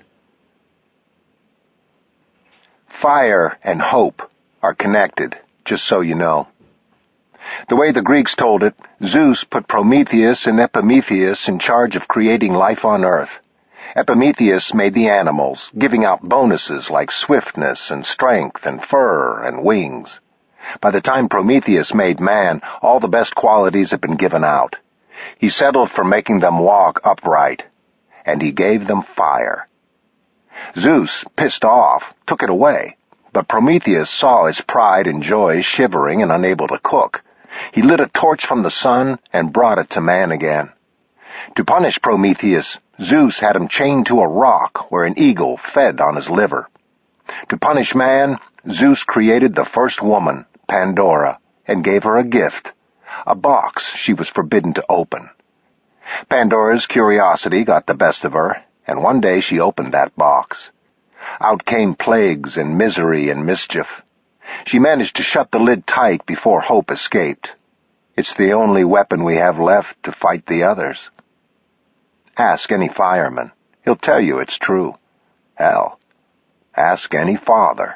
Fire and hope are connected, just so you know. The way the Greeks told it, Zeus put Prometheus and Epimetheus in charge of creating life on Earth. Epimetheus made the animals, giving out bonuses like swiftness and strength and fur and wings. By the time Prometheus made man, all the best qualities had been given out. He settled for making them walk upright, and he gave them fire. Zeus, pissed off, took it away, but Prometheus saw his pride and joy shivering and unable to cook. He lit a torch from the sun and brought it to man again. To punish Prometheus, Zeus had him chained to a rock where an eagle fed on his liver. To punish man, Zeus created the first woman, Pandora, and gave her a gift, a box she was forbidden to open. Pandora's curiosity got the best of her, and one day she opened that box. Out came plagues and misery and mischief. She managed to shut the lid tight before hope escaped. It's the only weapon we have left to fight the others. Ask any fireman. He'll tell you it's true. Hell, ask any father.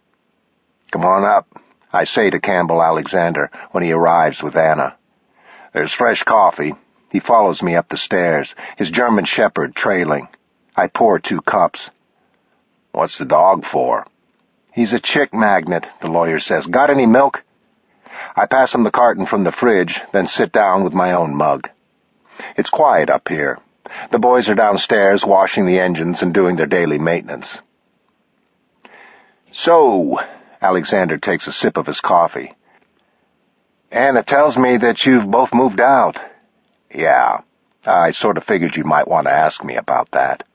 Come on up, I say to Campbell Alexander when he arrives with Anna. There's fresh coffee. He follows me up the stairs, his German shepherd trailing. I pour 2 cups. What's the dog for? He's a chick magnet, the lawyer says. Got any milk? I pass him the carton from the fridge, then sit down with my own mug. It's quiet up here. The boys are downstairs washing the engines and doing their daily maintenance. So, Alexander takes a sip of his coffee. Anna tells me that you've both moved out. Yeah, I sort of figured you might want to ask me about that.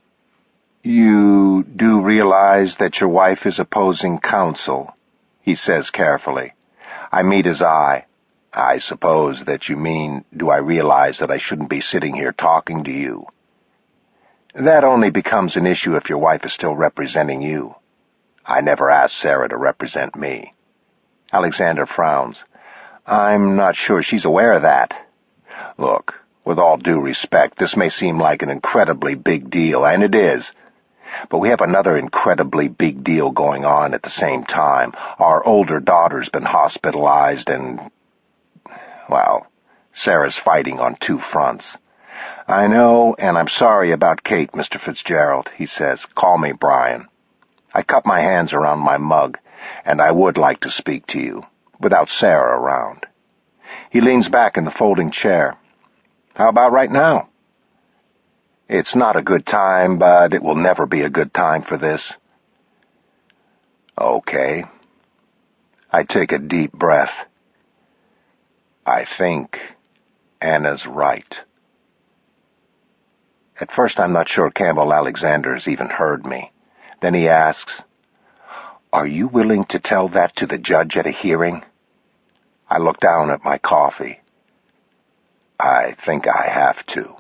You do realize that your wife is opposing counsel, he says carefully. I meet his eye. I suppose that you mean, do I realize that I shouldn't be sitting here talking to you? That only becomes an issue if your wife is still representing you. I never asked Sarah to represent me. Alexander frowns. I'm not sure she's aware of that. Look, with all due respect, this may seem like an incredibly big deal, and it is. But we have another incredibly big deal going on at the same time. Our older daughter's been hospitalized and, well, Sarah's fighting on 2 fronts. I know, and I'm sorry about Kate, Mr. Fitzgerald, he says. Call me Brian. I cup my hands around my mug, and I would like to speak to you, without Sarah around. He leans back in the folding chair. How about right now? It's not a good time, but it will never be a good time for this. Okay. I take a deep breath. I think Anna's right. At first I'm not sure Campbell Alexander has even heard me. Then he asks, Are you willing to tell that to the judge at a hearing? I look down at my coffee. I think I have to.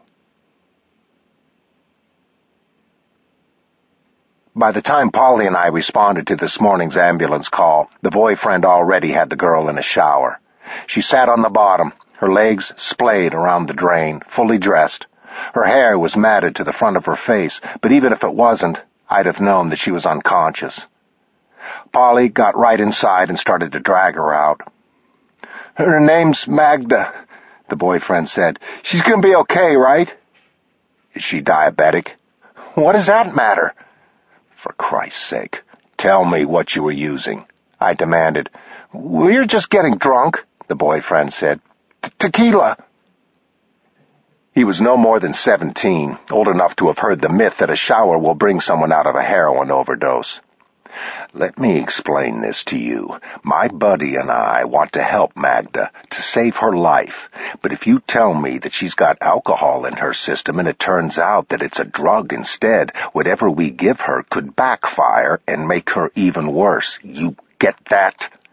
By the time Polly and I responded to this morning's ambulance call, the boyfriend already had the girl in a shower. She sat on the bottom, her legs splayed around the drain, fully dressed. Her hair was matted to the front of her face, but even if it wasn't, I'd have known that she was unconscious. Polly got right inside and started to drag her out. Her name's Magda, the boyfriend said. She's gonna be okay, right? Is she diabetic? What does that matter? For Christ's sake, tell me what you were using, I demanded. We're just getting drunk, the boyfriend said. Tequila. He was no more than 17, old enough to have heard the myth that a shower will bring someone out of a heroin overdose. Let me explain this to you. My buddy and I want to help Magda, to save her life. But if you tell me that she's got alcohol in her system and it turns out that it's a drug instead, whatever we give her could backfire and make her even worse. You get that?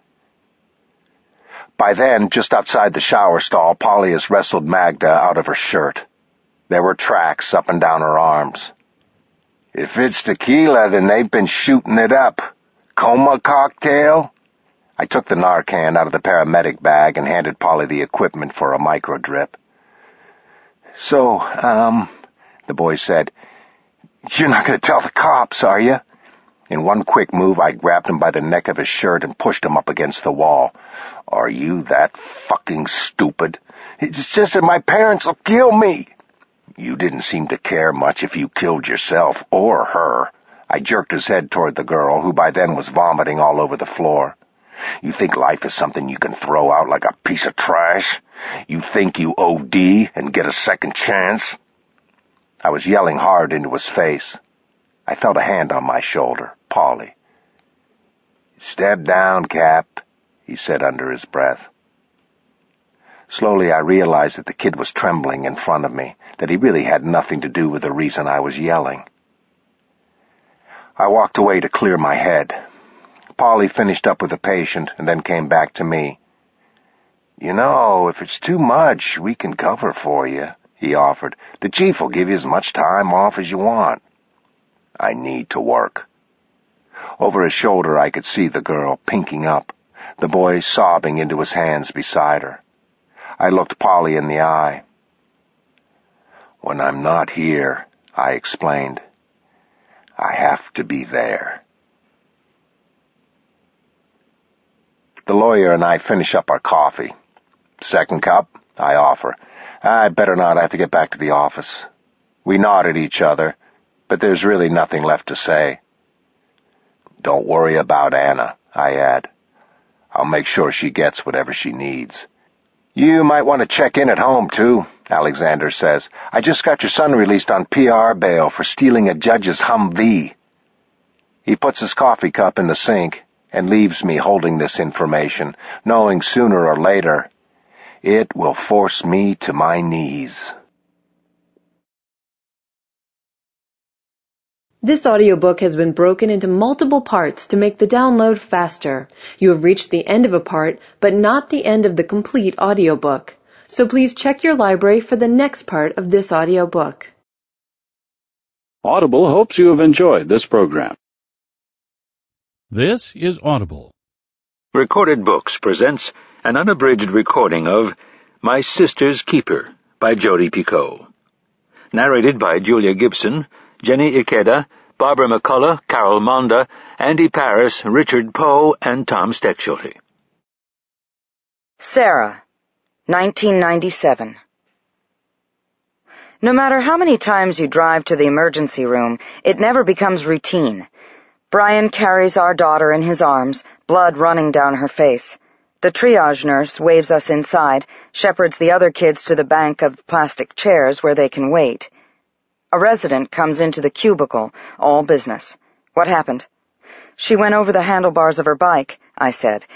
By then, just outside the shower stall, Polly has wrestled Magda out of her shirt. There were tracks up and down her arms. If it's tequila, then they've been shooting it up. Coma cocktail? I took the Narcan out of the paramedic bag and handed Polly the equipment for a microdrip. So, the boy said, you're not going to tell the cops, are you? In one quick move, I grabbed him by the neck of his shirt and pushed him up against the wall. Are you that fucking stupid? It's just that my parents will kill me. You didn't seem to care much if you killed yourself or her. I jerked his head toward the girl, who by then was vomiting all over the floor. You think life is something you can throw out like a piece of trash? You think you OD and get a second chance? I was yelling hard into his face. I felt a hand on my shoulder, Polly. Step down, Cap, he said under his breath. Slowly I realized that the kid was trembling in front of me, that he really had nothing to do with the reason I was yelling. I walked away to clear my head. Polly finished up with the patient and then came back to me. You know, if it's too much, we can cover for you, he offered. The chief will give you as much time off as you want. I need to work. Over his shoulder I could see the girl pinking up, the boy sobbing into his hands beside her. I looked Polly in the eye. When I'm not here, I explained, I have to be there. The lawyer and I finish up our coffee. Second cup? I offer. I'd better not. I have to get back to the office. We nod at each other, but there's really nothing left to say. Don't worry about Anna, I add. I'll make sure she gets whatever she needs. You might want to check in at home, too, Alexander says. I just got your son released on PR bail for stealing a judge's Humvee. He puts his coffee cup in the sink and leaves me holding this information, knowing sooner or later it will force me to my knees. This audiobook has been broken into multiple parts to make the download faster. You have reached the end of a part, but not the end of the complete audiobook. So please check your library for the next part of this audiobook. Audible hopes you have enjoyed this program. This is Audible. Recorded Books presents an unabridged recording of My Sister's Keeper by Jodi Picoult. Narrated by Julia Gibson, Jenny Ikeda, Barbara McCullough, Carol Monda, Andy Paris, Richard Poe, and Tom Steckschulte. Sarah, 1997. No matter how many times you drive to the emergency room, it never becomes routine. Brian carries our daughter in his arms, blood running down her face. The triage nurse waves us inside, shepherds the other kids to the bank of plastic chairs where they can wait. A resident comes into the cubicle, all business. What happened? She went over the handlebars of her bike, I said.